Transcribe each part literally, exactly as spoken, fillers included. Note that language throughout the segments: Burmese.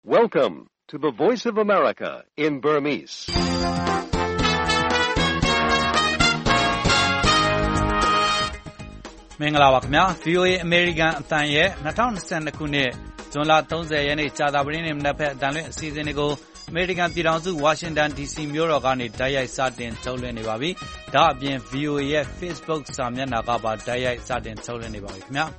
Welcome to the Voice of America in Burmese. ။မင်္ဂလာပါခင်ဗျာ V O A အမေရိကန်အသံရဲ့၂၀၂၂ခုနှစ်ဇွန်လ၃၀ရက်နေ့ကြာသပတေးနေ့မနက်ဖက်အသံလွှင့်အစီအစဉ်တွေကိုအမေရိကန်ပြည်ထောင်စုဝါရှင်တန် D C မြို့တော်ကနေတိုက်ရိုက်စတင်ထုတ်လွှင့်နေပါပြီ။ဒါအပြင် V O A ရဲ့ Facebook စာမျက်နှာကပါတိုက်ရိုက်စတင်ထုတ်လွှင့်နေပါပြီခင်ဗျာ။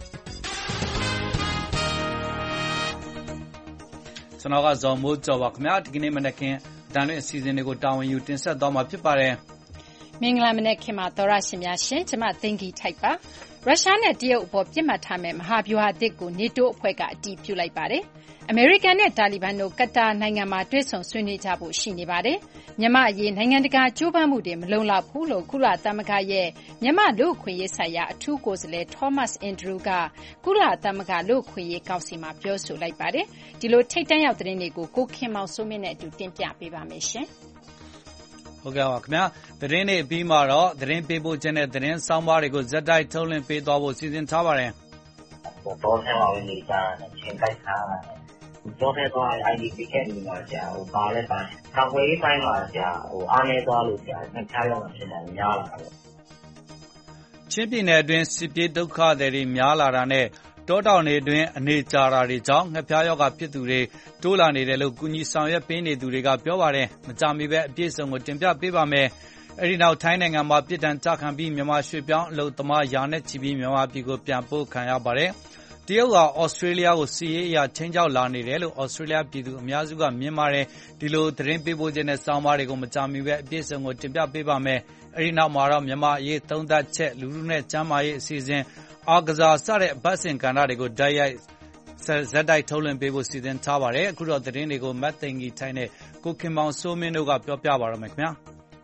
ကျွန်တော်ကဇော်မိုးကျော်ပါခင်ဗျာဒီကနေ့မနက်ခင်းအသံလွှင့်အစီအစဉ်တွေကိုတာဝန်ယူတင်ဆက်သွားမှာဖြစ်ပါတယ်။မင်္ဂလာမနက်ခင်းပါသောရရှင်များရှင်ကျွန်မသိင်္ဂီထိုက်ပါရုရှားနဲ့တရုတ်အပေါ်ပြစ်မှတ်ထားမဲ့မဟာဗျူဟာအသစ်ကို NATO အဖွဲ့ကအတည်ပြုလိုက်ပါတယ်။အမေရိကန်နဲ့တာလီဘန်တို့ကတာနိုင်ငံမှာတွေ့ဆုံဆွေးနွေးကြဖို့ရှိနေပါတယ်။မြန်မာအရေးနိုင်ငံတကာကြိုးပမ်းမှုတွေမလုံလောက်ဘူးလို့ကုလသမဂ္ဂရဲ့မြန်မာလူ့အခွင့်အရေးဆိုင်ရာအထူးကိုယ်စားလှယ် Thomas Andrews ကကုလသမဂ္ဂလူ့အခွင့်အရေးကောင်စီမှာပြောဆိုလိုက်ပါတယ်။ဒီလိုထိပ်တန်းရောက်သတင်းတွေကိုကိုခင်မောင်စိုးမင်းနဲ့အတူတင်ပြပေးပါမယ်ရှင်။ဟုတ်ကဲ့ပါခင်ဗျာသတင်းတွေပြီးမှတော့သတင်းပေးပို့ခြင်းနဲ့သတင်းဆောင်ပါတွေကိုဇက်တိုက်ထုတ်လွှင့်ပေးသွားဖို့စီစဉ်ထားပါတယ်။တော့ထဲမှာဝင်နေတာချင်းတိုက်ထားတာ။တော့ထဲတော့ I D P ကနေမှာကြာဟိုပါလဲပါ။ကာဝေးပိုင်းမှာကြာဟိုအားနေသွားလို့ကြာနှစ်ခြားရောက်ဖြစ်တယ်များလာတာပေါ့။ချင်းပြည်နယ်အတွင်းစစ်ပြေးဒုက္ခသည်တွေများလာတာနဲ့တောတောင်တွေအတွင်းအနေကြာတာတွေကြောင့်ငှက်ဖျားရောဂါဖြစ်သူတွေတိုးလာနေတယ်လို့ကုညီဆောင်ရွက်ပေးနေသူတွေကပြောပါတယ်။မကြမီပဲအပြည့်စုံကိုတင်ပြပေးပါမယ်။အဲဒီနောက်ထိုင်းနိုင်ငံမှာပြည်ထန်ကြခံပြီးမြန်မာရွှေပြောင်းအလုပ်သမားရာနဲ့ချီပြီးမြန်မာပြည်ကိုပြန်ပို့ခံရပါတယ်။တရုတ်ကဩစတြေးလျကိုစီးရေးအရာချင်းချောက်လာနေတယ်လို့ဩစတြေးလျပြည်သူအများစုကမြင်ပါတယ်။ဒီလိုသတင်းပေးပို့ခြင်းနဲ့စောင်းပါးတွေကိုမကြမီပဲအပြည့်စုံကိုတင်ပြပေးပါမယ်။အဲဒီနောက်မှာတော့မြန်မာအရေးသုံးသပ်ချက်လူလူနဲ့ကျမ်းမာရေးအစီအစဉ်အားကစားစတဲ့ဗတ်စင်ကဏ္ဍတွေကိုဓာတ်ရိုက်ဇက်တိုက်ထုတ်လွှင့်ပေးဖို့စီစဉ်ထားပါတယ်အခုတော့သတင်းတွေကိုမတ်သိန်ကြီးထိုင်းနဲ့ကိုခင်မောင်စိုးမင်းတို့ကပြောပြပါတော့မယ်ခင်ဗျာ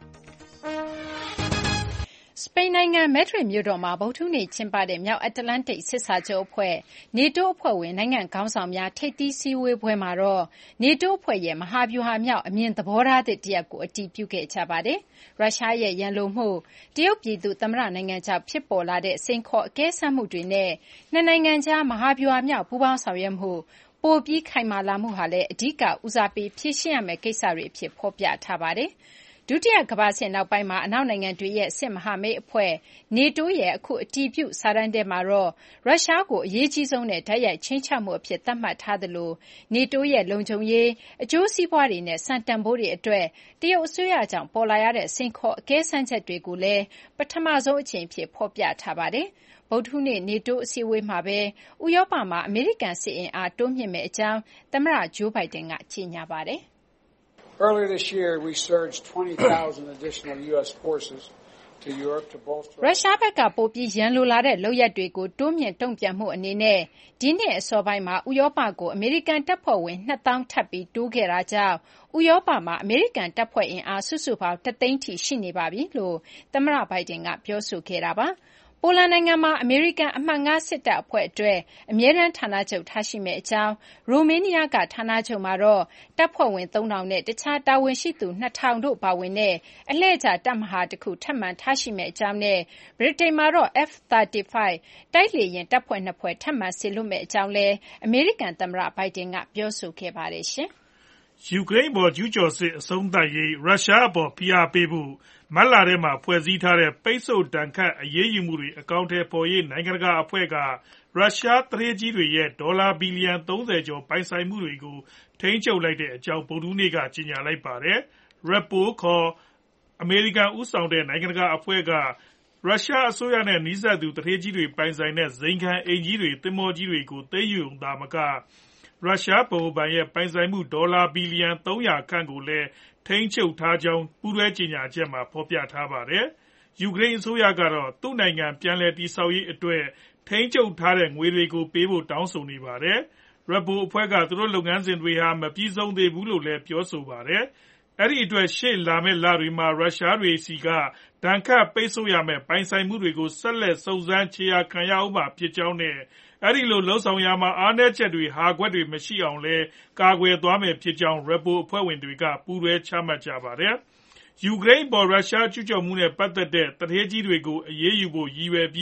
စပိန်နိုင်ငံမက်ဒရစ်မြို့တော်မှာဗုဒ္ဓဟူးနေ့ကျင်းပတဲ့မြောက်အတ္တလန္တိတ်စစ်စာချုပ်အဖွဲ့ NATO အဖွဲ့ဝင်နိုင်ငံခေါင်းဆောင်များထိပ်သီးစည်းဝေးပွဲမှာတော့ NATO အဖွဲ့ရဲ့မဟာဗျူဟာမြောက်အမြင်သဘောထားသစ်တရပ်ကိုအတည်ပြုခဲ့ကြပါတယ်။ရုရှားရဲ့ရန်လိုမှုတရုတ်ပြည်သူသမ္မတနိုင်ငံကြောင့်ဖြစ်ပေါ်လာတဲ့စိန်ခေါ်အကဲဆတ်မှုတွေနဲ့နှစ်နိုင်ငံကြားမဟာဗျူဟာမြောက်ပူးပေါင်းဆောင်ရွက်မှုပိုပြီးခိုင်မာလာမှုဟာလည်းအဓိကဦးစားပေးဖြည့်ရှင်းရမယ့်ကိစ္စတွေအဖြစ်ဖော်ပြထားပါတယ်။ဒုတိယကမ္ဘာစစ်နောက်ပိုင်းမှာအနောက်နိုင်ငံတွေရဲ့စစ်မဟာမိတ်အဖွဲ့ NATO ရဲ့အခုအတည်ပြုစာတမ်းထဲမှာတော့ရုရှားကိုအရေးကြီးဆုံးနဲ့တိုက်ရိုက်ချင်းချောက်မှုအဖြစ်သတ်မှတ်ထားသလို NATO ရဲ့လုံခြုံရေးအကျိုးစီးပွားတွေနဲ့စံတန်ဖိုးတွေအတွက်တရုတ်အစိုးရကြောင့်ပေါ်လာရတဲ့စိန်ခေါ်အကဲဆန်းချက်တွေကိုလည်းပထမဆုံးအကြိမ်ဖြစ်ဖော်ပြထားပါတယ်။ဗုဒ္ဓဟူးနေ့ NATO အစည်းအဝေးမှာပဲဥရောပမှာအမေရိကန်စစ်အင်အားတိုးမြှင့်မယ့်အကြောင်းသမ္မတဂျိုးဘိုင်ဒန်ကကြေညာပါတယ်။ Earlier this year, we surged twenty thousand additional U S forces to Europe to bolster. ရုရှားဘက်ကပိုပြီးရန်လိုလာတဲ့လုပ်ရပ်တွေကိုတိုးမြင့်တုံ့ပြန်မှုအနေနဲ့ဒီနှစ်အစောပိုင်းမှာဥရောပကိုအမေရိကန်တပ်ဖွဲ့ဝင်နှစ်သောင်းထပ်ပြီးတိုးခဲ့တာကြောင့်ဥရောပမှာအမေရိကန်တပ်ဖွဲ့အင်အားစုစုပေါင်းတသိန်းထိရှိနေပါပြီလို့သမ္မတဘိုင်ဒန်ကပြောဆိုခဲ့တာပါ။ပိုလန်နိုင်ငံမှာအမေရိကန်အမှတ်၅စစ်တပ်အဖွဲ့အတွက်အမြဲတမ်းဌာနချုပ်ထားရှိမယ့်အကြောင်းရိုမေးနီးယားကဌာနချုပ်မှာတော့တပ်ဖွဲ့ဝင်သုံးထောင်နဲ့တခြားတာဝန်ရှိသူနှစ်ထောင်တို့ပါဝင်တဲ့အလှည့်ကျတပ်မဟာတစ်ခုထပ်မံထားရှိမယ့်အကြောင်းနဲ့ဗြိတိန်မှာတော့ F thirty-five တိုက်လေယာဉ်တပ်ဖွဲ့နှစ်ဖွဲ့ထပ်မံစေလွှတ်မယ့်အကြောင်းလည်းအမေရိကန်သမ္မတဘိုင်ဒန်ကပြောဆိုခဲ့ပါတယ်ရှင်။ယူကရိန်းပေါ်ကျူးကျော်စစ်အဆုံးသတ်ရေးရုရှားအပေါ်ဖိအားပေးဖို့မတ်လထဲမှာဖွဲ့စည်းထားတဲ့ပိတ်ဆို့ဒဏ်ခတ်အရေးယူမှုတွေအကောင့်ထဲပေါ်ရေးနိုင်ငံတကာအဖွဲ့ကရုရှားတရေကြီးတွေရဲ့ဒေါ်လာဘီလီယံသုံးဆယ်ကျော်ပိုင်ဆိုင်မှုတွေကိုထိန်းချုပ်လိုက်တဲ့အကြောင်းဗုဒ္ဓဟူးနေ့ကကြေညာလိုက်ပါတယ်။ Repo ခေါ်အမေရိကန်ဦးဆောင်တဲ့နိုင်ငံတကာအဖွဲ့ကရုရှားအစိုးရနဲ့နှီးစပ်သူတရေကြီးတွေပိုင်ဆိုင်တဲ့ဇိမ်ခံအိမ်ကြီးတွေသင်္ဘောကြီးတွေကိုသိမ်းယူတာမကရုရှားဗဟိုဘဏ်ရဲ့ပိုင်ဆိုင်မှုဒေါ်လာဘီလီယံသုံးရာခန့်ကိုလည်းထိန်းချုပ်ထားကြောင်းပူးတွဲကြေညာချက်မှာဖော်ပြထားပါတယ်။ယူကရိန်းအစိုးရကတော့သူ့နိုင်ငံပြန်လည်တည်ဆောက်ရေးအတွက်ထိန်းချုပ်ထားတဲ့ငွေတွေကိုပေးဖို့တောင်းဆိုနေပါတယ်။ Repo အဖွဲ့ကသူတို့လုပ်ငန်းစဉ်တွေဟာမပြီးဆုံးသေးဘူးလို့လည်းပြောဆိုပါတယ်။အဲဒီအတွက်ရှေ့လာမယ့်လတွေမှာရုရှားတွေဆီကဒဏ်ခတ်ပိတ်ဆို့ရမယ့်ပိုင်ဆိုင်မှုတွေကိုဆက်လက်စုံစမ်းခြေရာခံရဦးမှာဖြစ်ကြောင်းနဲ့အဲဒီလိုလှုပ်ဆောင်ရာမှာအားနည်းချက်တွေဟာကွက်တွေမရှိအောင်လည်းကာကွယ်သွားမယ်ဖြစ်ကြောင်း Repo အဖွဲ့ဝင်တွေကပူးတွဲချမှတ်ကြပါတယ်။ယူကရိန်းပေါ်ရုရှားကျူးကျော်မှုနဲ့ပတ်သက်တဲ့တရေကြီးတွေကိုအရေးယူဖို့ရည်ရွယ်ပြီး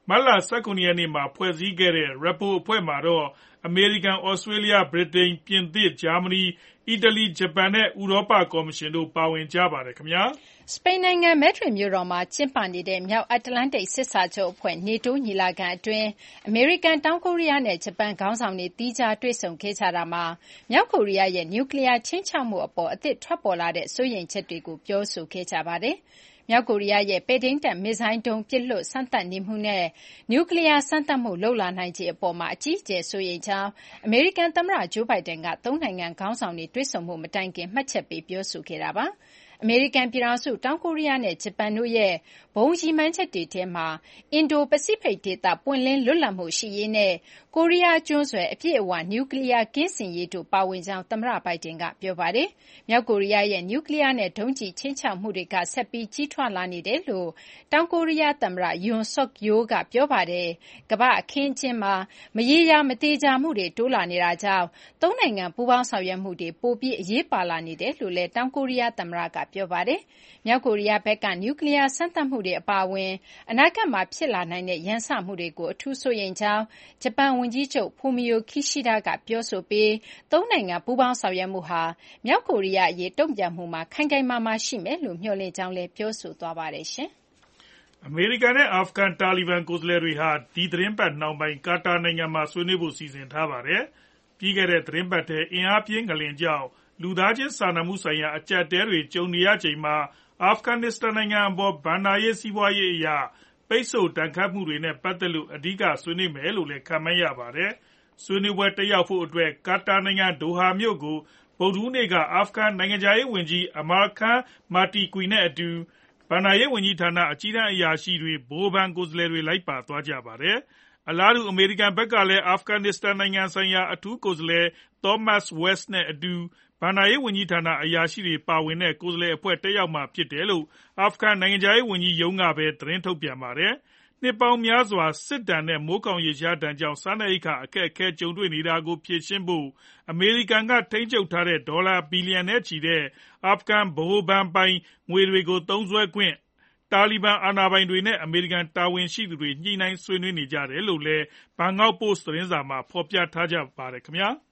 မတ်လ ၁၇ ရက်နေ့မှာဖွဲ့စည်းခဲ့တဲ့ Repo အဖွဲ့မှာတော့အမေရိကန်၊ ဩစတြေးလျ၊ ဗြိတိန်၊ ပြင်သစ်၊ ဂျာမနီ၊ အီတလီ၊ ဂျပန်နဲ့ ဥရောပကော်မရှင်တို့ပါဝင်ကြပါတယ်ခင်ဗျာ။စပိန်နိုင်ငံမက်ဒရစ်မြို့တော်မှာကျင်းပနေတဲ့မြောက်အတ္တလန္တိတ်စစ်စာချုပ်အဖွဲ့ NATO ညီလာခံအတွင်းအမေရိကန်၊တောင်ကိုရီးယားနဲ့ဂျပန်ခေါင်းဆောင်တွေသီးခြားတွေ့ဆုံခဲ့ကြတာမှာမြောက်ကိုရီးယားရဲ့နျူကလီးယားခြိမ်းခြောက်မှုအပေါ်အသစ်ထွက်ပေါ်လာတဲ့စိုးရိမ်ချက်တွေကိုပြောဆိုခဲ့ကြပါတယ်။မြောက်ကိုရီးယားရဲ့ပဲ့ထိန်းတပ်မစ်ဇိုင်းဒုံးပစ်လွှတ်စမ်းသပ်နေမှုနဲ့နျူကလီးယားစမ်းသပ်မှုလုပ်လာနိုင်ခြေအပေါ်မှာအကြီးအကျယ်စိုးရိမ်ကြောင်းအမေရိကန်သမ္မတ Joe Biden ကသုံးနိုင်ငံခေါင်းဆောင်တွေတွေ့ဆုံမှုမတိုင်ခင်မှတ်ချက်ပေးပြောဆိုခဲ့တာပါ။အမေရိကန်ပြည်ထောင်စု၊တောင်ကိုရီးယားနဲ့ဂျပန်တို့ရဲ့ဘုံရည်မှန်းချက်တွေထဲမှာအင်ဒို-ပစိဖိတ်ဒေသပွင့်လင်းလွတ်လပ်မှုရှိရေးနဲ့ကိုရီးယားကျွန်းဆွယ်အပြည့်အဝနျူကလီးယားကင်းစင်ရေးတို့ပါဝင်ကြောင်းသမ္မတ Biden ကပြောပါတယ်။မြောက်ကိုရီးယားရဲ့နျူကလီးယားနဲ့ဒုံးကျည်ခြိမ်းခြောက်မှုတွေကဆက်ပြီးကြီးထွားလာနေတယ်လို့တောင်ကိုရီးယားသမ္မတ Yoon Suk Yeol ကပြောပါတယ်။ကမ္ဘာ့အခင်းအကျင်းမှာမရေရာမသေချာမှုတွေတိုးလာနေတာကြောင့်သုံးနိုင်ငံပူးပေါင်းဆောင်ရွက်မှုတွေပိုပြီးအရေးပါလာနေတယ်လို့လည်းတောင်ကိုရီးယားသမ္မတကပြောပါတယ်။မြောက်ကိုရီးယားဘက်ကနျူကလီးယားစမ်းသပ်မှုတွေအပါအဝင်အနာဂတ်မှာဖြစ်လာနိုင်တဲ့ရန်စမှုတွေကိုအထူးစိုးရိမ်ကြောင်းဂျပန်ဝန်ကြီးချုပ် Fumio Kishida ကပြောဆိုပြီးသုံးနိုင်ငံပူးပေါင်းဆောင်ရွက်မှုဟာမြောက်ကိုရီးယားအရေးတုံ့ပြန်မှုမှာခိုင်ခိုင်မာမာရှိမယ်လို့မျှော်လင့်ကြောင်းလည်းပြောဆိုသွားပါတယ်။အမေရိကန်နဲ့အာဖဂန်တာလီဘန်ကိုယ်စားလှယ်တွေဟာဒီသီတင်းပတ်နှောင်းပိုင်းကာတာနိုင်ငံမှာဆွေးနွေးဖို့စီစဉ်ထားပါတယ်။ပြီးခဲ့တဲ့သီတင်းပတ်ထဲအင်အားပြင်းငလျင်ကြောင့်လူသားချင်းစာနာမှုဆိုင်ရာအကျပ်အတည်းတွေကြုံနေရချိန်မှာအာဖဂန်နစ္စတန်နိုင်ငံအပေါ်ဘဏ္ဍာရေးစီးပွားရေးအရပိတ်ဆို့ဒဏ်ခတ်မှုတွေနဲ့ပတ်သက်လို့အဓိကဆွေးနွေးမယ်လို့လည်းခန့်မှန်းရပါတယ်။ဆွေးနွေးပွဲတက်ရောက်ဖို့အတွက်ကာတာနိုင်ငံဒိုဟာမြို့ကိုဗုဒ္ဓဟူးနေ့ကအာဖဂန်နိုင်ငံခြားရေးဝန်ကြီး Amir Khan Muttaqi နဲ့အတူဘဏ္ဍာရေးဝန်ကြီးဌာနအကြီးတန်းအရာရှိတွေ၊ဗဟိုဘဏ်ကိုယ်စားလှယ်တွေလိုက်ပါသွားကြပါတယ်။အလားတူအမေရိကန်ဘက်ကလည်းအာဖဂန်နစ္စတန်နိုင်ငံဆိုင်ရာအထူးကိုယ်စားလှယ် Thomas West နဲ့အတူဘဏ္ဍာရေးဝန်ကြီးဌာနအရာရှိတွေပါဝင်တဲ့ကိုယ်စားလှယ်အဖွဲ့တက်ရောက်မှာဖြစ်တယ်လို့အာဖဂန်နိုင်ငံခြားရေးဝန်ကြီးရုံးကပဲသတင်းထုတ်ပြန်ပါတယ်။နှစ်ပေါင်းများစွာစစ်ဒဏ်နဲ့မိုးခေါင်ရေရှားဒဏ်ကြောင့်စားနပ်ရိက္ခာအခက်အခဲကြုံတွေ့နေတာကိုဖြေရှင်းဖို့အမေရိကန်ကထိန်းချုပ်ထားတဲ့ဒေါ်လာဘီလီယံနဲ့ချီတဲ့အာဖဂန်ဗဟိုဘဏ်ပိုင်ငွေတွေကိုသုံးစွဲခွင့်တာလီဘန်အာဏာပိုင်တွေနဲ့အမေရိကန်တာဝန်ရှိသူတွေညှိနှိုင်းဆွေးနွေးနေကြတယ်လို့လည်း Bangkok Post သတင်းစာမှာဖော်ပြထားကြပါတယ်ခင်ဗျာ။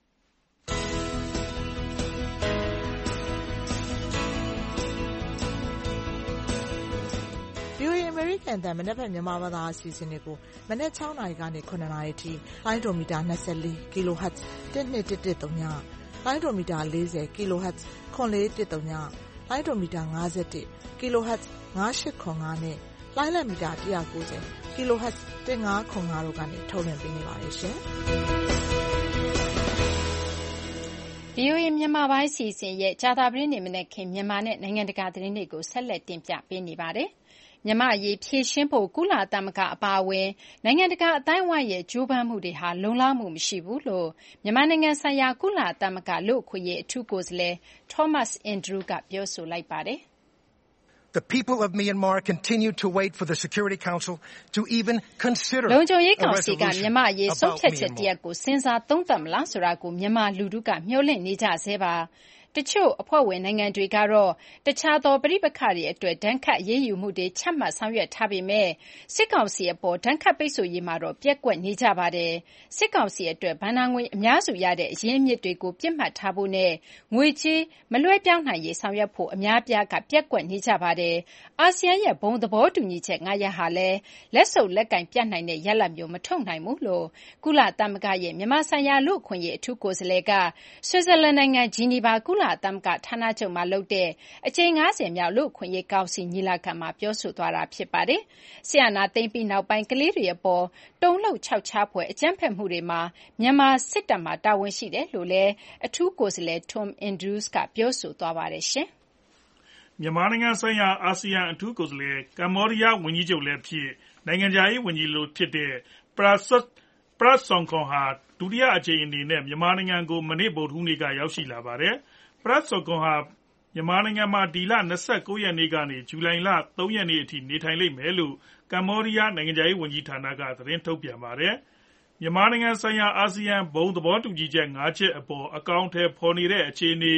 VOA အမေရိကန်အသံမနက်ဖြန်မြန်မာဘာသာအစီအစဉ်တွေကိုမနက်၆နာရီကနေ၇နာရီထိလိုင်းဒိုမီတာ၂၄ kHz ၁၂၁၁၃ညလိုင်းဒိုမီတာ၄၀ kHz ၇၄၁၃ညလိုင်းဒိုမီတာ၅၁ kHz ၅၈၇၅နဲ့လိုင်းလံမီတာ၁၉၀ kHz ၁၅၇၅တို့ကနေထုတ်လွှင့်ပေးနေပါတယ်ရှင်။ VOA မြန်မာပိုင်းအစီအစဉ်ရဲ့ကြာသပတေးနေ့မနက်ခင်းမြန်မာနဲ့နိုင်ငံတကာသတင်းတွေကိုဆက်လက်တင်ပြပေးနေပါတယ်။မြန်မာ့အရေးဖြေရှင်းဖို့ကုလသမဂ္ဂအပါအဝင်နိုင်ငံတကာအသိုင်းအဝိုင်းရဲ့ကြိုးပမ်းမှုတွေဟာလုံလောက်မှုမရှိဘူးလို့မြန်မာနိုင်ငံဆိုင်ရာကုလသမဂ္ဂလူ့အခွင့်အရေးအထူးကိုယ်စားလှယ် Thomas Andrews ကပြောဆိုလိုက်ပါတယ်။ The people of Myanmar continue to wait for the Security Council to even consider လုံခြုံရေးကောင်စီကမြန်မာအရေးဆုံးဖြတ်ချက်တရပ်ကိုစဉ်းစားသုံးသပ်မလားဆိုတာကိုမြန်မာလူထုကမျှော်လင့်နေကြဆဲပါ။တချို့အဖွဲ့ဝင်နိုင်ငံတွေကတော့တခြားသောပဋိပက္ခတွေအတွက်ဒဏ်ခတ်အရေးယူမှုတွေချမှတ်ဆောင်ရွက်ထားပေမဲ့စစ်ကောင်စီအပေါ်ဒဏ်ခတ်ပိတ်ဆို့ရေးမှာတော့ပျက်ကွက်နေကြပါတယ်။စစ်ကောင်စီအတွက်ဘဏ္ဍာငွေအများစုရတဲ့အရင်းအမြစ်တွေကိုပစ်မှတ်ထားဖို့နဲ့ငွေကြေးမလွှဲပြောင်းနိုင်ရေးဆောင်ရွက်ဖို့အများအပြားကပျက်ကွက်နေကြပါတယ်။အာဆီယံရဲ့ဘုံသဘောတူညီချက်၅ရပ်ဟာလည်းလက်ဆုပ်လက်ကင်ပြနိုင်တဲ့ရလဒ်မျိုးမထုတ်နိုင်ဘူးလို့ကုလသမဂ္ဂရဲ့မြန်မာဆိုင်ရာလူ့အခွင့်အရေးအထူးကိုယ်စားလှယ်ကဆွစ်ဇာလန်နိုင်ငံဂျီနီဗာကုလသမဂ္ဂဌာနချုပ်မှာလုပ်တဲ့အကြိမ်၅၀မြောက်လူ့အခွင့်အရေးကောင်စီညီလာခံမှာပြောဆိုသွားတာဖြစ်ပါတယ်။စစ်အာဏာသိမ်းပြီးနောက်ပိုင်းကလေးတွေအပေါ်တုန်လှုပ်ခြောက်ခြားဖွယ်အကြမ်းဖက်မှုတွေမှာမြန်မာစစ်တပ်မှာတာဝန်ရှိတယ်လို့လည်းအထူးကိုယ်စားလှယ် Tom Andrews ကပြောဆိုသွားပါတယ်ရှင်။မြန်မာနိုင်ငံဆိုင်ရာအာဆီယံအထူးကိုယ်စားလှယ်ကမ္ဘောဒီးယားဝန်ကြီးချုပ်လည်းဖြစ်နိုင်ငံခြားရေးဝန်ကြီးလည်းဖြစ်တဲ့ Prak Sokhonn ဟာဒုတိယအကြိမ်အနေနဲ့မြန်မာနိုင်ငံကိုမနေ့ဗုဒ္ဓဟူးနေ့ကရောက်ရှိလာပါတယ်။ Prak Sokhonn ဟာမြန်မာနိုင်ငံမှာဒီလ၂၉ရက်နေ့ကနေဇူလိုင်လ၃ရက်နေ့အထိနေထိုင်လိမ့်မယ်လို့ကမ္ဘောဒီးယားနိုင်ငံခြားရေးဝန်ကြီးဌာနကသတင်းထုတ်ပြန်ပါတယ်။မြန်မာနိုင်ငံဆိုင်ရာအာဆီယံဘုံသဘောတူညီချက်၅ချက်အပေါ်အကောင်အထည်ဖော်နေတဲ့အခြေအနေ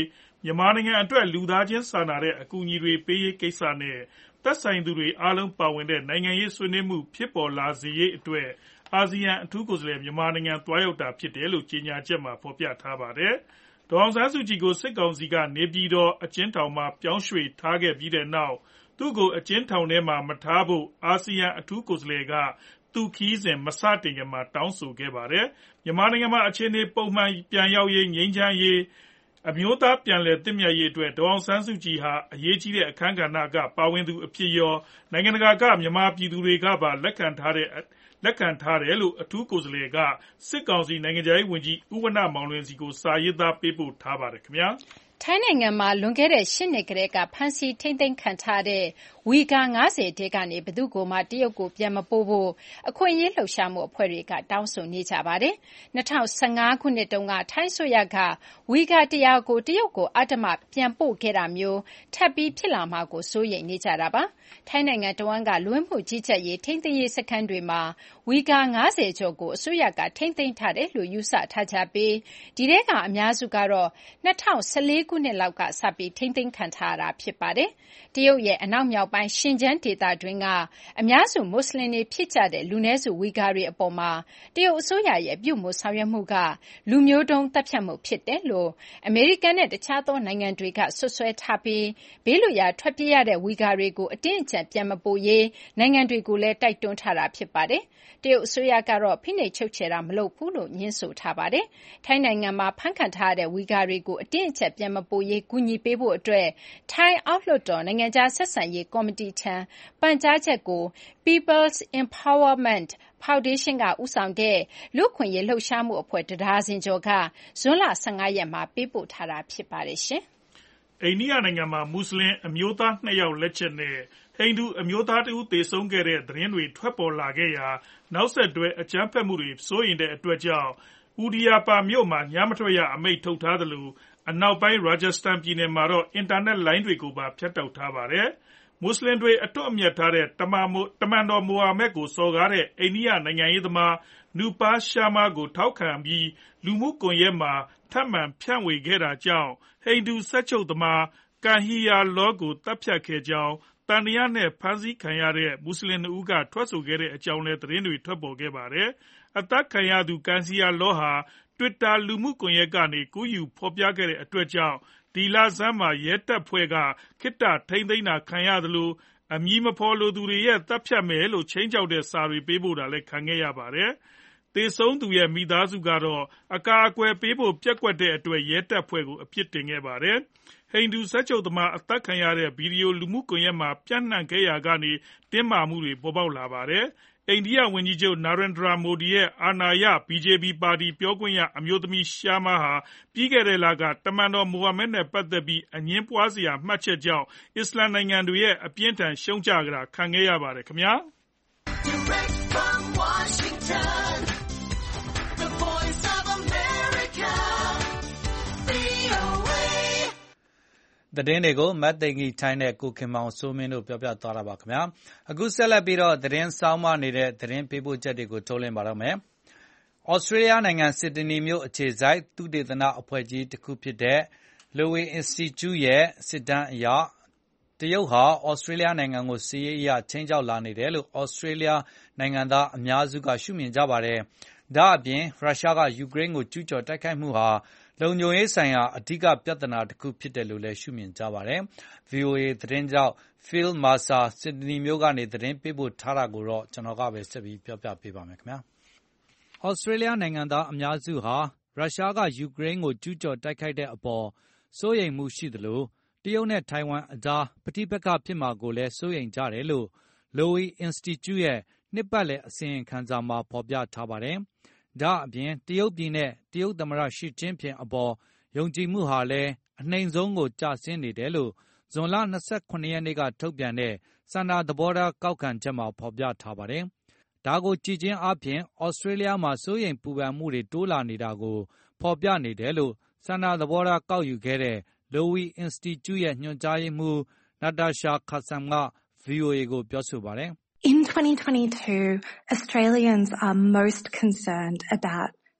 မြန်မာနိုင်ငံအတွက်လူသားချင်းစာနာတဲ့အကူအညီတွေပေးရေးကိစ္စနဲ့သက်ဆိုင်သူတွေအားလုံးပါဝင်တဲ့နိုင်ငံရေးဆွေးနွေးမှုဖြစ်ပေါ်လာစေရေးအတွက်အာဆီယံအထူးကိုယ်စားလှယ်မြန်မာနိုင်ငံသွားရောက်တာဖြစ်တယ်လို့ကြေညာချက်မှာဖော်ပြထားပါတယ်။ဒေါ်အောင်ဆန်းစုကြည်ကိုစစ်ကောင်စီကနေပြည်တော်အကျဉ်းထောင်မှာပြောင်းရွှေ့ထားခဲ့ပြီးတဲ့နောက်သူ့ကိုအကျဉ်းထောင်ထဲမှာမထားဖို့အာဆီယံအထူးကိုယ်စားလှယ်ကသူခီးစဉ်မစတင်ခင်မှာတောင်းဆိုခဲ့ပါတယ်။မြန်မာနိုင်ငံမှာအခြေအနေပုံမှန်ပြန်ရောက်ရေးငြိမ်းချမ်းရေးအမျိုးသားပြန်လည်သင့်မြတ်ရေးအတွက်ဒေါ်အောင်ဆန်းစုကြည်ဟာအရေးကြီးတဲ့အခန်းကဏ္ဍကပါဝင်သူအဖြစ်ရောနိုင်ငံတကာကမြန်မာပြည်သူတွေကပါလက်ခံထားတဲ့လက်ခံထားတယ်လို့အထူးကိုယ်စားလှယ်ကစစ်ကောင်စီနိုင်ငံခြားရေးဝန်ကြီးဦးဝဏ္ဏမောင်လွင်စီကိုစာရေးသားပေးပို့ထားပါတယ်ခင်ဗျာထိုင်းနိုင်ငံမှာလွန်ခဲ့တဲ့၈နှစ်ကတည်းကဖမ်းဆီးထိန်းသိမ်းခံထားတဲ့ဝီဂါ၅၀ထဲကနေဘယ်သူ့ကိုမှတရုတ်ကိုပြန်မပို့ဖို့အခွင့်အရေးလှုပ်ရှားမှုအဖွဲ့တွေကတောင်းဆိုနေကြပါတယ်။၂၀၁၅ခုနှစ်တုန်းကထိုင်းအစိုးရကဝီဂါတရာကိုတရုတ်ကိုအဓမ္မပြန်ပို့ခဲ့တာမျိုးထပ်ပြီးဖြစ်လာမှာကိုစိုးရိမ်နေကြတာပါ။ထိုင်းနိုင်ငံတဝန်းကလူဝင်မှုကြီးကြပ်ရေးထိန်းသိမ်းရေးစခန်းတွေမှာဝီဂါ၅၀ကျော်ကိုအစိုးရကထိန်းသိမ်းထားတယ်လို့ယူဆထားကြပြီးဒီထဲကအများစုကတော့၂၀၁၄ခုနှစ်လောက်ကစပြီးထိန်းသိမ်းခံထားရတာဖြစ်ပါတယ်။တရုတ်ရဲ့အနောက်မြောက်ပိုင်းရှင်ကျန်းဒေသတွင်းကအများစုမွတ်စလင်တွေဖြစ်ကြတဲ့လူနည်းစုဝီဂါတွေအပေါ်မှာတရုတ်အစိုးရရဲ့ပြုမူဆောင်ရွက်မှုကလူမျိုးတုံးသတ်ဖြတ်မှုဖြစ်တယ်လို့အမေရိကန်နဲ့တခြားသောနိုင်ငံတွေကဆွဆွဲထားပြီးဘေးလွတ်ရာထွက်ပြေးရတဲ့ဝီဂါတွေကိုအတင်းအကျပ်ပြန်မပို့ရေးနိုင်ငံတွေကိုလည်းတိုက်တွန်းထားတာဖြစ်ပါတယ်။တရုတ်အစိုးရကတော့ဖိနှိပ်ချုပ်ချယ်တာမလုပ်ဘူးလို့ညှင်းဆိုထားပါတယ်။ထိုင်းနိုင်ငံမှာဖမ်းခံထားရတဲ့ဝီဂါတွေကိုအတင်းအကျပ်ပြန်မပို့ရေးကူညီပေးဖို့အတွက်ထိုင်းအောက်လွှတ်တော်နိုင်ငံခြားဆက်ဆံရေးကော်မတီထံပန်ကြားချက်ကို People's Empowerment Foundation ကဦးဆောင်တဲ့လူ့အခွင့်အရေးလှုပ်ရှားမှုအဖွဲ့တဒါဇင်ကျော်ကဇွန်လ၁၅ရက်မှာပေးပို့ထားတာဖြစ်ပါတယ်ရှင်။အိန္ဒိယနိုင်ငံမှာမွတ်စလင်အမျိုးသားနှစ်ယောက်လက်ချက်နဲ့ဟိန္ဒူအမျိုးသားတဦးသေဆုံးခဲ့တဲ့သတင်းတွေထွက်ပေါ်လာခဲ့ရာနောက်ဆက်တွဲအကြမ်းဖက်မှုတွေစိုးရိမ်တဲ့အတွက်ကြောင့်ဥဒီယာပါမြို့မှာညမထွက်ရအမိန့်ထုတ်ထားသလိုအနောက်ပိုင်း Rajasthan ပြည်နယ်မှာတော့အင်တာနက်လိုင်းတွေကိုပါဖြတ်တောက်ထားပါတယ်။မွတ်စလင်တွေအထွတ်အမြတ်ထားတဲ့တမန်တော်မိုဟာမက်ကိုစော်ကားတဲ့အိန္ဒိယနိုင်ငံရေးသမားနူပါရှာမာကိုထောက်ခံပြီးလူမှုကွန်ရက်မှာထပ်မံဖြန့်ဝေခဲ့တာကြောင့်ဟိန္ဒူစက်ချုပ်သမားကန်ဟီယာလောကိုတပ်ဖြတ်ခဲ့ကြောင်းသံသယနဲ့ဖမ်းဆီးခံရတဲ့မွတ်စလင်နှစ်ဦးကထွက်ဆိုခဲ့တဲ့အကြောင်းလည်းသတင်းတွေထွက်ပေါ်ခဲ့ပါတယ်။အသက်ခံရသူကန်ဟီယာလောဟာ Twitter လူမှုကွန်ရက်ကနေကူးယူဖော်ပြခဲ့တဲ့အတွက်ကြောင့်ဒီလဆန်းမှာရဲတပ်ဖွဲ့ကခေတ္တထိန်းသိမ်းတာခံရသလိုအမည်မဖော်လိုသူတွေရဲ့တပ်ဖြတ်မယ်လို့ချိန်ချောက်တဲ့စာတွေပေးပို့တာလည်းခံခဲ့ရပါတယ်။သေဆုံးသူရဲ့မိသားစုကတော့အကာအကွယ်ပေးဖို့ပျက်ကွက်တဲ့အတွက်ရဲတပ်ဖွဲ့ကိုအပြစ်တင်ခဲ့ပါတယ်။ဟိန္ဒူစက်ချုပ်သမားအသက်ခံရတဲ့ဗီဒီယိုလူမှုကွန်ရက်မှာပြန့်နှံ့ခဲ့ရာကနေတင်းမာမှုတွေပေါ်ပေါက်လာပါတယ်။အိန္ဒိယဝန်ကြီးချုပ်နာရင်ဒရာမိုဒီရဲ့အာဏာရ ဘီဂျေပီ ပါတီပြောခွင့်ရအမျိုးသမီးရှာမာဟာပြီးခဲ့တဲ့လကတမန်တော်မိုဟာမက်နဲ့ပတ်သက်ပြီးအငြင်းပွားစရာမှတ်ချက်ကြောင့်အစ္စလာမ်နိုင်ငံတွေရဲ့အပြင်းထန်ရှုံချတာခံခဲ့ရပါတယ်ခင်ဗျာသတင်းတွေကိုမတ်သိင်္ဂီထိုင်းနဲ့ကိုခင်မောင်စိုးမင်းတို့ပြောပြသွားတာပါခင်ဗျာအခုဆက်လက်ပြီးတော့သတင်းစောင်းမနေတဲ့သတင်းပေးပို့ချက်တွေကိုထုတ်လွှင့်ပါတော့မယ်ဩစတြေးလျနိုင်ငံဆစ်ဒနီမြို့အခြေစိုက်သုတေသနအဖွဲ့ကြီးတစ်ခုဖြစ်တဲ့ Lowy Institute ရဲ့စစ်တမ်းအရတရုတ်ဟာဩစတြေးလျနိုင်ငံကိုစီးရေးအရချင်းချောက်လာနေတယ်လို့ဩစတြေးလျနိုင်ငံသားအများစုကရှုမြင်ကြပါတယ်ဒါအပြင်ရုရှားကယူကရိန်းကိုကျူးကျော်တိုက်ခိုက်မှုဟာလုံခြုံရေးဆိုင်ရာအဓိကပြဿနာတစ်ခုဖြစ်တယ်လို့လည်းရှုမြင်ကြပါတယ်။ ဗွီအိုအေသတင်းကြောင့် Phil Mercer ဆစ်ဒနီမြို့ကနေသတင်းပေးပို့ထားတာကိုတော့ကျွန်တော်ကပဲဆက်ပြီးပြောပြပေးပါမယ်ခင်ဗျာ။ဩစတြေးလျနိုင်ငံသားအများစုဟာရုရှားကယူကရိန်းကိုကျူးကျော်တိုက်ခိုက်တဲ့အပေါ်စိုးရိမ်မှုရှိသလိုတရုတ်နဲ့ထိုင်ဝမ်အကြားပဋိပက္ခဖြစ်မှာကိုလည်းစိုးရိမ်ကြတယ်လို့ Lowy Institute ရဲ့နှစ်ပတ်လည်အစီရင်ခံစာမှာဖော်ပြထားပါတယ်။ဒါအပြင်တရုတ်ပြည်နဲ့တရုတ်သမ္မတရှီကျင်းဖျင်အပေါ်ယုံကြည်မှုဟာလည်းအနှိမ်ဆုံးကိုကျဆင်းနေတယ်လို့ဇွန်လ၂၇ရက်နေ့ကထုတ်ပြန်တဲ့စန္ဒာသဘောထားကောက်ခံချက်မှာဖော်ပြထားပါတယ်။ဒါကိုကြည့်ခြင်းအပြင်ဩစတြေးလျမှာစိုးရိမ်ပူပန်မှုတွေတိုးလာနေတာကိုဖော်ပြနေတယ်လို့စန္ဒာသဘောထားကောက်ယူခဲ့တဲ့ Lowy Institute ရဲ့ညွှန်ကြားရေးမှူး Natasha Kassam က ဗွီအိုအေကိုပြောဆိုပါတယ်။ In twenty twenty-two, Australians are most concerned about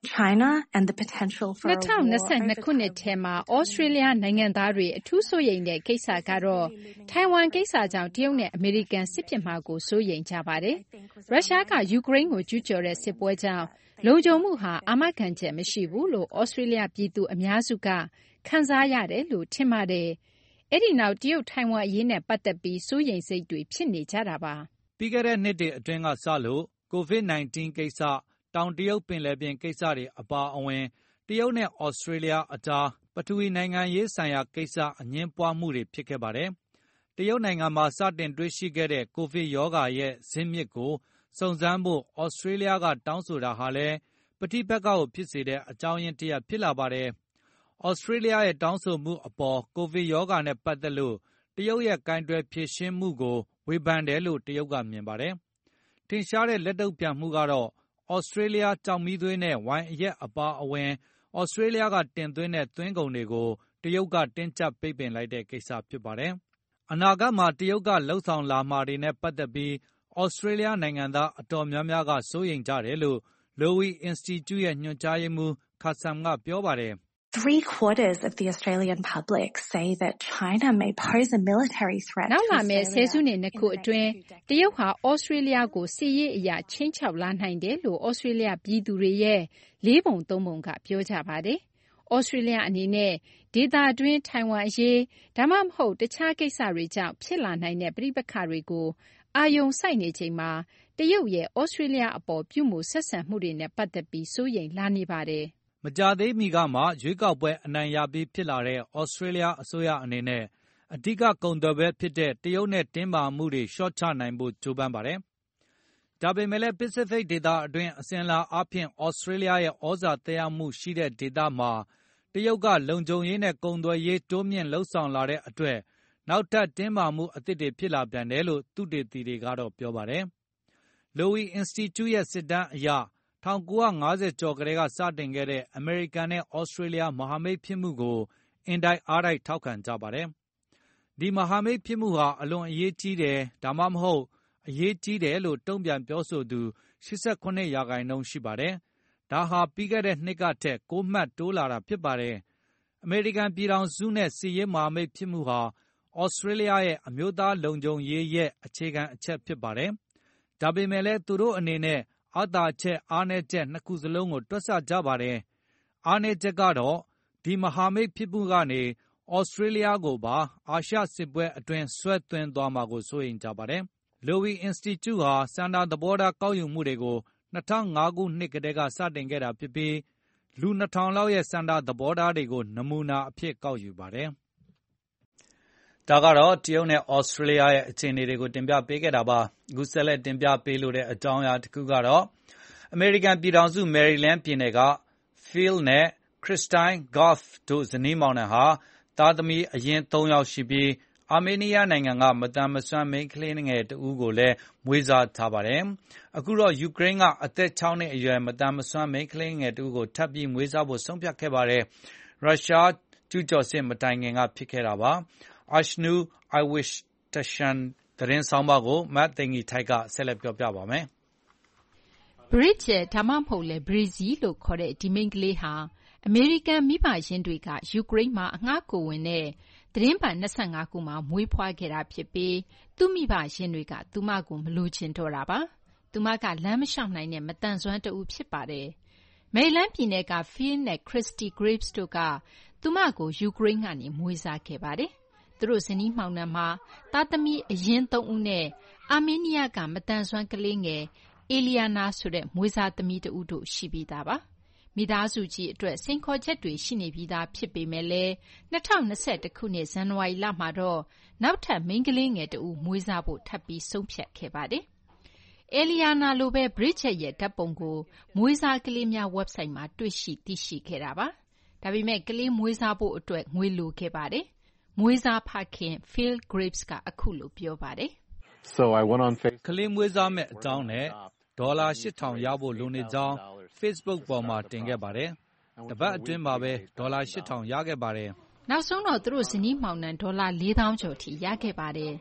China and the potential for a war ၂၀၂၂ ခုနှစ်ထဲမှာဩစတြေးလျနိုင်ငံသားတွေအထူးစိုးရိမ်တဲ့ကိစ္စကတော့ထိုင်ဝမ်ကိစ္စကြောင့်တရုတ်နဲ့အမေရိကန်စစ်ဖြစ်မှာကိုစိုးရိမ်ကြပါတယ်။ရုရှားကယူကရိန်းကိုကျူးကျော်တဲ့စစ်ပွဲကြောင့်လုံခြုံမှုဟာအာမခံချက်မရှိဘူးလို့ဩစတြေးလျပြည်သူအများစုကခံစားရတယ်လို့ထင်ပါတယ်။အဲ့ဒီနောက်တရုတ်ထိုင်ဝမ်အရေးနဲ့ပတ်သက်ပြီးစိုးရိမ်စိတ်တွေဖြစ်နေကြတာပါ။ပြီးခဲ့တဲ့နှစ်တွေအတွင်းကစလို့ ကိုဗစ် ၁၉ ကိစ္စတောင်တရုတ်ပင်လယ်ပြင်ကိစ္စတွေအပါအဝင်တရုတ်နဲ့ဩစတြေးလျအကြားပထဝီနိုင်ငံရေးဆိုင်ရာကိစ္စအငြင်းပွားမှုတွေဖြစ်ခဲ့ပါတယ်။တရုတ်နိုင်ငံမှာစတင်တွေ့ရှိခဲ့တဲ့ကိုဗစ်ရောဂါရဲ့ဇစ်မြစ်ကိုစုံစမ်းဖို့ဩစတြေးလျကတောင်းဆိုတာဟာလည်းပဋိပက္ခကိုဖြစ်စေတဲ့အကြောင်းရင်းတစ်ရပ်ဖြစ်လာပါတယ်။ဩစတြေးလျရဲ့တောင်းဆိုမှုအပေါ်ကိုဗစ်ရောဂါနဲ့ပတ်သက်လို့တရုတ်ရဲ့ကိုင်တွယ်ဖြေရှင်းမှုကိုဝေဖန်တယ်လို့တရုတ်ကမြင်ပါတယ်။ထင်ရှားတဲ့လက်တုံ့ပြန်မှုကတော့ဩစတြေးလျကျောက်မီးသွေးနဲ့ဝိုင်အရက်အပါအဝင်ဩစတြေးလျကတင်သွင်းတဲ့သွင်းကုန်တွေကိုတရုတ်ကတင်းကျပ်ပိတ်ပင်လိုက်တဲ့ကိစ္စဖြစ်ပါတယ်။အနာဂတ်မှာတရုတ်ကလှုပ်ဆောင်လာမှာတွေနဲ့ပတ်သက်ပြီးဩစတြေးလျနိုင်ငံသားအတော်များများကစိုးရိမ်ကြတယ်လို့ Lowy Institute ရဲ့ညွှန်ကြားရေးမှူး Kassam ကပြောပါတယ်။ Three quarters of the Australian public say that China may pose a military threat. နောက်လာမယ့်ဆယ်စုနှစ်နှစ်ခုအတွင်းတရုတ်ဟာဩစတြေးလျကိုစစ်ရေးအရာချင်းချောက်လာနိုင်တယ်လို့ဩစတြေးလျပြည်သူတွေရဲ့လေးပုံသုံးပုံကပြောကြပါတယ်။ဩစတြေးလျအနေနဲ့ဒေသတွင်းထိုင်ဝမ်အရေးဒါမှမဟုတ်တခြားကိစ္စတွေကြောင့်ဖြစ်လာနိုင်တဲ့ပြည်ပခါတွေကိုအာယုံစိုက်နေချိန်မှာတရုတ်ရဲ့ဩစတြေးလျအပေါ်ပြုမှုဆက်ဆံမှုတွေနဲ့ပတ်သက်ပြီးစိုးရိမ်လာနေပါတယ်။မကြာသေးမီကမှရွေးကောက်ပွဲအနိုင်ရပြီးဖြစ်လာတဲ့ဩစတြေးလျအစိုးရအနေနဲ့အဓိကကုန်သွယ်ဘက်ဖြစ်တဲ့တရုတ်နဲ့တင်းမာမှုတွေလျှော့ချနိုင်ဖို့ကြိုးပမ်းပါတယ်။ဒါပေမဲ့လည်းပစိဖိတ်ဒေသအတွင်းအစဉ်အလာအားဖြင့်ဩစတြေးလျရဲ့ဩဇာသက်ရောက်မှုရှိတဲ့ဒေသမှာတရုတ်ကလုံခြုံရေးနဲ့ကုန်သွယ်ရေးတိုးမြင့်လှုပ်ဆောင်လာတဲ့အတွက်နောက်ထပ်တင်းမာမှုအသစ်တွေဖြစ်လာပြန်တယ်လို့သုတေသီတွေကတော့ပြောပါတယ်။ Lowy Institute ရဲ့စစ်တမ်းအရ၁၉၅၀ကျော်ကတည်းကစတင်ခဲ့တဲ့အမေရိကန်နဲ့ဩစတြေးလျမဟာမိတ်ဖြစ်မှုကိုအင်တိုက်အားတိုက်ထောက်ခံကြပါတယ်။ဒီမဟာမိတ်ဖြစ်မှုဟာအလွန်အရေးကြီးတယ်ဒါမှမဟုတ်အရေးကြီးတယ်လို့တုံ့ပြန်ပြောဆိုသူ၈၇ရာခိုင်နှုန်းရှိပါတယ်။ဒါဟာပြီးခဲ့တဲ့နှစ်ကထက်၉မှတ်တိုးလာတာဖြစ်ပါတယ်။အမေရိကန်ပြည်ထောင်စုနဲ့စစ်ရေးမဟာမိတ်ဖြစ်မှုဟာဩစတြေးလျရဲ့အမျိုးသားလုံခြုံရေးရဲ့အခြေခံအချက်ဖြစ်ပါတယ်။ဒါပေမဲ့လည်းသူတို့အနေနဲ့အားသာချက်အားနည်းချက်နှစ်ခုစလုံးကိုတွက်ဆကြပါတယ်။အားနည်းချက်ကတော့ဒီမဟာမိတ်ဖြစ်မှုကနေဩစတြေးလျကိုပါအာရှစစ်ပွဲအတွင်းဆွဲသွင်းသွားမှာကိုစိုးရိမ်ကြပါတယ်။ Lowy Institute ဟာစံတာသဘောထားကောက်ယူမှုတွေကို၂၀၀၅ခုနှစ်ကတည်းကစတင်ခဲ့တာဖြစ်ပြီးလူ၂ထောင်လောက်ရဲ့စံတာသဘောထားတွေကိုနမူနာအဖြစ်ကောက်ယူပါတယ်။ဒါကတော့တရုတ်နဲ့ဩစတြေးလျရဲ့အခြေအနေတွေကိုတင်ပြပေးခဲ့တာပါ။အခုဆက်လက်တင်ပြပေးလိုတဲ့အကြောင်းအရာတစ်ခုကတော့အမေရိကန်ပြည်ထောင်စုမယ်ရီလန်းပြည်နယ်က Phil နဲ့ Christine Goff တို့ဇနီးမောင်နှံဟာသားသမီးအရင်းသုံးယောက်ရှိပြီးအာမေးနီးယားနိုင်ငံကမသန်မစွမ်းမိန်းကလေးငယ်တဦးကိုလည်းမွေးစားထားပါတယ်။အခုတော့ယူကရိန်းကအသက်၆နှစ်အရွယ်မသန်မစွမ်းမိန်းကလေးငယ်တဦးကိုထပ်ပြီးမွေးစားဖို့ဆုံးဖြတ်ခဲ့ပါတယ်။ရုရှားကျူးကျော်စစ်မတိုင်ခင်ကဖြစ်ခဲ့တာပါ။ Ashnu Iwishtashyan သတင်းဆောင်းပါးကိုမသိင်္ဂီထိုက်ကဆက်လက်ပြောပြပါမယ်။ Bridget ဒါမှမဟုတ်လည်း Breezy လို့ခေါ်တဲ့ဒီမိန်းကလေးဟာအမေရိကန်မိဘရင်းတွေကယူကရိန်းမှာအငှားကိုယ်ဝင်တဲ့သီတင်းပတ်၂၅ခုမှာမွေးဖွားခဲ့တာဖြစ်ပြီးသူ့မိဘရင်းတွေကသူမကိုမလိုချင်တော့တာပါ။သူမကလမ်းမလျှောက်နိုင်တဲ့မသန်စွမ်းတဦးဖြစ်ပါတယ်။မယ်ရီလန်းပြည်နယ်က Phil နဲ့ Christy Graves တို့ကသူမကိုယူကရိန်းကနေမွေးစားခဲ့ပါတယ်။သူတို့ဇနီးမောင်နှံမှာသားသမီးအရင်းသုံးဦးနဲ့အာမေးနီးယားကမသန်စွမ်းကလေးငယ် Eliana ဆိုတဲ့မွေးစားသမီးတဦးတို့ရှိပြီးသားပါ။မိသားစုကြီးအတွက်စိန်ခေါ်ချက်တွေရှိနေပြီးသားဖြစ်ပေမဲ့လည်း၂၀၂၁ခုနှစ်ဇန်နဝါရီလမှာတော့နောက်ထပ်မိန်းကလေးငယ်တဦးမွေးစားဖို့ထပ်ပြီးဆုံးဖြတ်ခဲ့ပါတယ်။ Eliana လိုပဲ Bridget ရဲ့ဓာတ်ပုံကိုမွေးစားကလေးများ website မှာတွေ့ရှိသိရှိခဲ့တာပါ။ဒါပေမဲ့ကလေးမွေးစားဖို့အတွက်ငွေလိုခဲ့ပါတယ်။မွေးစားဖခင် Phil Graves ကအခုလိုပြောပါတယ်။ So I went on Facebook ကလေးမွေးစားမဲ့အကြောင်းနဲ့ဒေါ်လာ၈ထောင်ရဖို့လိုနေကြောင်း Facebook ပေါ်မှာတင်ခဲ့ပါတယ်။တပတ်အတွင်းမှာပဲဒေါ်လာ၈ထောင်ရခဲ့ပါတယ်။နောက်ဆုံးတော့သူတို့ဇနီးမောင်နှံဒေါ်လာလေးသောင်းကျော်ထိရခဲ့ပါတယ်။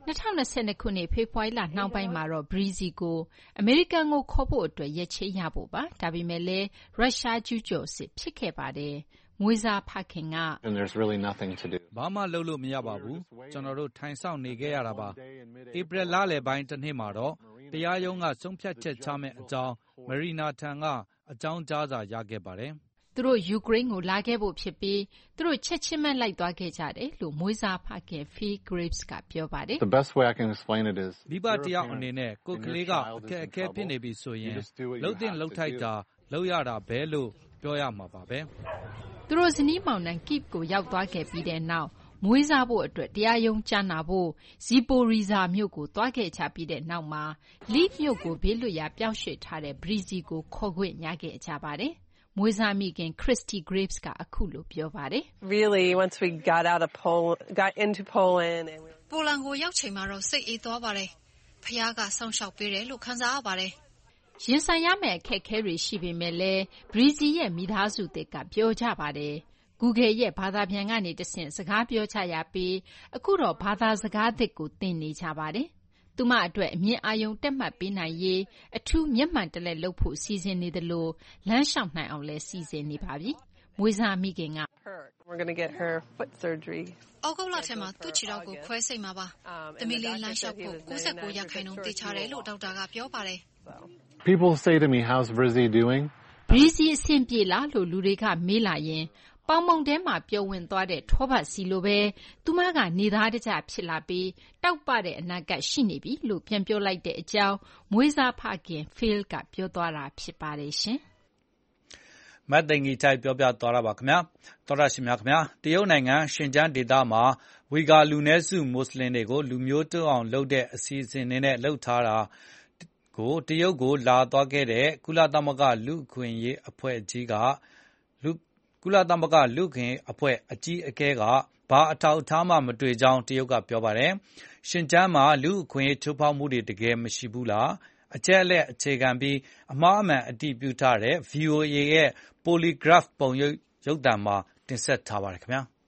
၂၀၂၂ ခုနှစ်ဖေဖော်ဝါရီလနှောင်းပိုင်းမှာတော့ Breezy ကိုအမေရိကန်ကိုခေါ်ဖို့အတွက်ရက်ချိန်းရဖို့ပါ။ဒါပေမဲ့လည်းရုရှားကျူးကျော်စစ်ဖြစ်ခဲ့ပါတယ်။မွေးစားဖခင်ကဘာမှလုပ်လို့မရပါဘူး။ကျွန်တော်တို့ထိုင်ဆောင်နေခဲ့ရတာပါ။ဧပြီလလယ်ပိုင်းတစ်နှစ်မှာတော့တရားရုံးကဆုံးဖြတ်ချက်ချမယ့်အကြောင်းမရီနာထံကအကြောင်းကြားစာရခဲ့ပါတယ်။သူတို့ယူကရိန်းကိုလာခဲ့ဖို့ဖြစ်ပြီးသူတို့ချက်ချင်းပဲလိုက်သွားခဲ့ကြတယ်လို့မွေးစားဖခင် Phil Graves ကပြောပါတယ်။မိဘတယောက်အနေနဲ့ကိုယ်ကလေးကအခက်အခဲဖြစ်နေပြီဆိုရင်လှုပ်တင်လှုပ်ထိုက်တာလှုပ်ရတာပဲလို့ပြောရမှာပါပဲ။သူတို့ဇနီးမောင်နှံ Kyiv ကိုရောက်သွားခဲ့ပြီးတဲ့နောက်မွေးစားဖို့အတွက်တရားရုံးကြားနာဖို့ဇီပိုရီဇာမြို့ကိုသွားခဲ့ကြပြီးတဲ့နောက်မှာ Lviv မြို့ကိုဘေးလွတ်ရာပြောင်းရွှေ့ထားတဲ့ Breezy ကိုခေါ်ခွင့်ရခဲ့ကြပါတယ်။မွေးစားမိခင် Christy Graves ကအခုလိုပြောပါတယ်။ Really once we got out of Poland got into Poland and ပိုလန်ကိုရောက်ချိန်မှာတော့စိတ်အေးသွားပါတယ်။ဖခင်ကစောင့်ရှောက်ပေးတယ်လို့ခံစားရပါတယ်။ရင်ဆိုင်ရမယ့်အခက်အခဲတွေရှိပေမဲ့လည်း Breezy ရဲ့မိသားစုသစ်ကပြောကြပါတယ်။ Google ရဲ့ဘာသာပြန်ကနေတဆင့်စကားပြောကြရပြီးအခုတော့ဘာသာစကားသစ်ကိုသင်နေကြပါတယ်။သူမအတွက်အမြင်အာရုံတက်မှတ်ပေးနိုင်ရေးအထူးမျက်မှန်တလက်လုပ်ဖို့စီစဉ်နေသလိုလမ်းလျှောက်နိုင်အောင်လည်းစီစဉ်နေပါပြီ။မွေးစားမိခင်က We're going to get her foot surgery. အောက်ဂုတ်လထဲမှာသူ့ခြေထောက်ကိုခွဲစိတ်မှာပါ။သမီးလေးလမ်းလျှောက်ဖို့၉၉ရာခိုင်နှုန်းတေချာတယ်လို့ဒေါက်တာကပြောပါတယ်။ People say to me how's Breezy doing? Breezy အဆင်ပြေလားလို့လူတွေကမေးလာရင်ပေါင်မုံထဲမှာပျော်ဝင်သွားတဲ့ထောပတ်စီလိုပဲသူမကနေသားတကျဖြစ်လာပြီးတောက်ပတဲ့အနာဂတ်ရှိနေပြီလို့ပြန်ပြောလိုက်တဲ့အကြောင်းမွေးစားဖခင် Phil ကပြောသွားတာဖြစ်ပါတယ်ရှင်။မတ်သိင်္ဂီချိုက်ပြောပြသွားတာပါခင်ဗျာ။သောရရှိများခင်ဗျာတရုတ်နိုင်ငံရှင်ကျန်းဒေသမှာဝီဂါလူနည်းစုမွတ်စလင်တွေကိုလူမျိုးတုံးအောင်လုပ်တဲ့အစီအစဉ်နဲ့လှုပ်ထားတာကိုတရုတ်ကိုလာသွားခဲ့တဲ့ကုလသမဂ္ဂလူ့အခွင့်အရေးအဖွဲ့ကြီးကလူကုလသမဂ္ဂလူ့အခွင့်အဖွဲ့အကြီးအကဲကဘာအထောက်အထားမှမတွေ့ကြောင်းတရုတ်ကပြောပါတယ်။ရှင်ကျန်းမှာလူ့အခွင့်အရေးချိုးဖောက်မှုတွေတကယ်မရှိဘူးလား။အကျက်လက်အခြေခံပြီးအမှားအမှန်အတည်ပြုထားတဲ့ ဗွီအိုအေ ရဲ့ Polygraph ပုံရုပ်ရုပ်သံမှာတင်ဆက်ထားပါတယ်ခင်ဗျာ။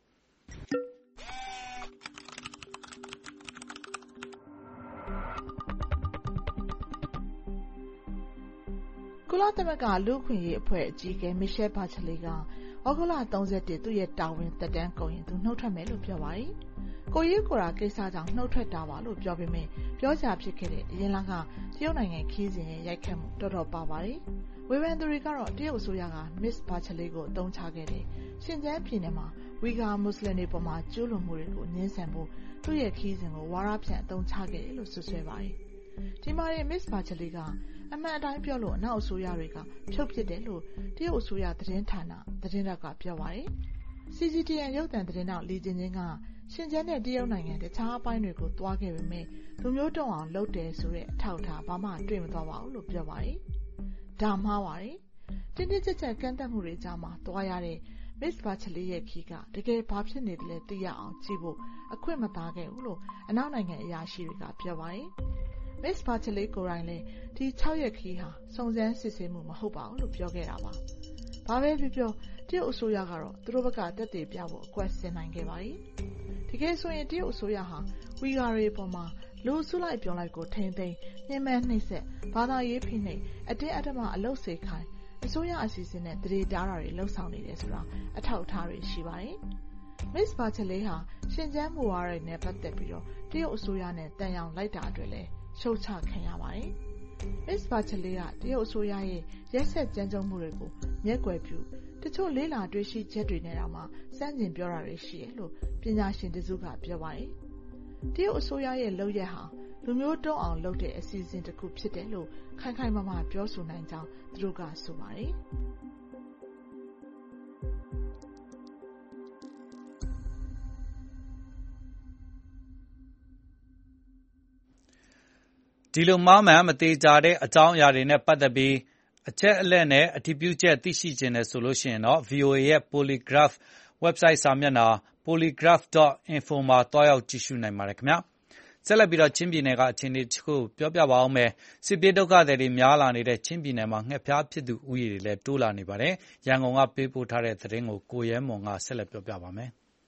ကုလသမဂ္ဂလူ့အခွင့်အရေးအဖွဲ့အကြီးအကဲ Michelle Bachelet ကဩဂုတ်လ၃၁သူ့ရဲ့တာဝန်သက်တမ်းကုန်ရင်သူနှုတ်ထွက်မယ်လို့ပြောပါတယ်။ကိုရေးကိုရာကိစ္စကြောင့်နှုတ်ထွက်တာပါလို့ပြောပေမဲ့ပြောကြဖြစ်ခဲ့တဲ့အရင်လကတရုတ်နိုင်ငံခီးစဉ်ရဲ့ရိုက်ခတ်မှုတော်တော်ပါပါတယ်။ဝေဖန်သူတွေကတော့တရုတ်အစိုးရက Miss Bachelet ကိုအသုံးချခဲ့တဲ့ရှင်ကျန်းပြည်နယ်မှာဝီဂါမွတ်စလင်တွေပေါ်မှာကျူးလွန်မှုတွေကိုငြင်းဆန်ဖို့သူ့ရဲ့ခီးစဉ်ကိုဝါဒဖြန့်အသုံးချခဲ့တယ်လို့ဆွဆွဲပါတယ်။ဒီမှာတဲ့ Miss Bachelet ကအမှန်အတိုင်းပြောလို့အနောက်အစိုးရတွေကဖြုတ်ပစ်တယ်လို့တရုတ်အစိုးရသတင်းဌာနသတင်းတောက်ကပြောပါတယ်။ C C T N ရုပ်သံသတင်းတောက်လီကျင်ချင်းကရှင်ကျန်းတဲ့တရုတ်နိုင်ငံတခြားအပိုင်းတွေကိုသွားခဲ့ပေမဲ့လူမျိုးတုံးအောင်လုပ်တယ်ဆိုတဲ့အထောက်အထားဘာမှတွေ့မသွားပါဘူးလို့ပြောပါတယ်။ဒါမှားပါတယ်။တင်းတင်းကြပ်ကြပ်ကန့်သတ်မှုတွေကြားမှာသွားရတဲ့ Miss Bachelet ရဲ့ခီးကတကယ်ဘာဖြစ်နေတယ်လဲသိရအောင်ကြည့်ဖို့အခွင့်မသားခဲ့ဘူးလို့အနောက်နိုင်ငံအရာရှိတွေကပြောပါတယ်။ Miss Bachelet ကိုယ်တိုင်လည်းဒီ၆ရက်ခီးဟာစုံစမ်းစစ်ဆေးမှုမဟုတ်ပါဘူးလို့ပြောခဲ့တာပါ။ဘာပဲပြောပြောတရုတ်အစိုးရကတော့သူတို့ဘက်ကတက်သေးပြဖို့အကွက်ဆင်နိုင်ခဲ့ပါတယ်။တကယ်ဆိုရင်တရုတ်အစိုးရဟာဝီဂါတွေပေါ်မှာလူစုလိုက်ပြောင်းလိုက်ကိုထိမ့်သိမ်းညှဉ်းပန်းနှိပ်စက်ဘာသာရေးဖိနှိပ်အတင်းအဓမ္မအလုပ်စေခိုင်းအစိုးရအစီအစဉ်နဲ့တရေတားတာတွေလှုပ်ဆောင်နေတယ်ဆိုတာအထောက်အထားတွေရှိပါတယ်။ Miss Bachelet ဟာရှင်ကျန်းမူဝါဒတွေနဲ့ပတ်သက်ပြီးတော့တရုတ်အစိုးရနဲ့တန်ရောင်လိုက်တာအတွက်လည်းရှုတ်ချခံရပါတယ်။ Miss Bachelet ကတရုတ်အစိုးရရဲ့ရက်စက်ကြမ်းကြုတ်မှုတွေကိုမျက်ကွယ်ပြုတချို့လေးလာတွေ့ရှိချက်တွေနဲ့တော့မှစမ်းကျင်ပြောတာတွေရှိတယ်လို့ပညာရှင်တစုကပြောပါတယ်။တရုတ်အစိုးရရဲ့လုပ်ရက်ဟာလူမျိုးတုံးအောင်လုပ်တဲ့အစီအစဉ်တစ်ခုဖြစ်တယ်လို့ခိုင်ခိုင်မာမာပြောဆိုနိုင်ကြောင်းသူတို့ကဆိုပါတယ်။ဒီလိုမှားမှန်မသေးကြတဲ့အကြောင်းအရာတွေနဲ့ပတ်သက်ပြီးအချက်အလက်နဲ့အတည်ပြုချက်သိရှိခြင်းနဲ့ဆိုလို့ရှိရင်တော့ ဗွီအိုအေ ရဲ့ Polygraph website စာမျက်နှာ polygraph dot info မှာတွားရောက်ကြည့်ရှုနိုင်ပါတယ်ခင်ဗျာဆက်လက်ပြီးတော့ချင်းပြည်နယ်ကအခြေအနေတစ်ခုပြောပြပါအောင်မယ်စစ်ပြေးဒုက္ခသည်တွေများလာနေတဲ့ချင်းပြည်နယ်မှာငှက်ဖျားဖြစ်သူဥယျာဉ်တွေလည်းတိုးလာနေပါတယ်ရန်ကုန်ကပေးပို့ထားတဲ့သတင်းကိုကိုရဲမွန်ကဆက်လက်ပြောပြပါမယ်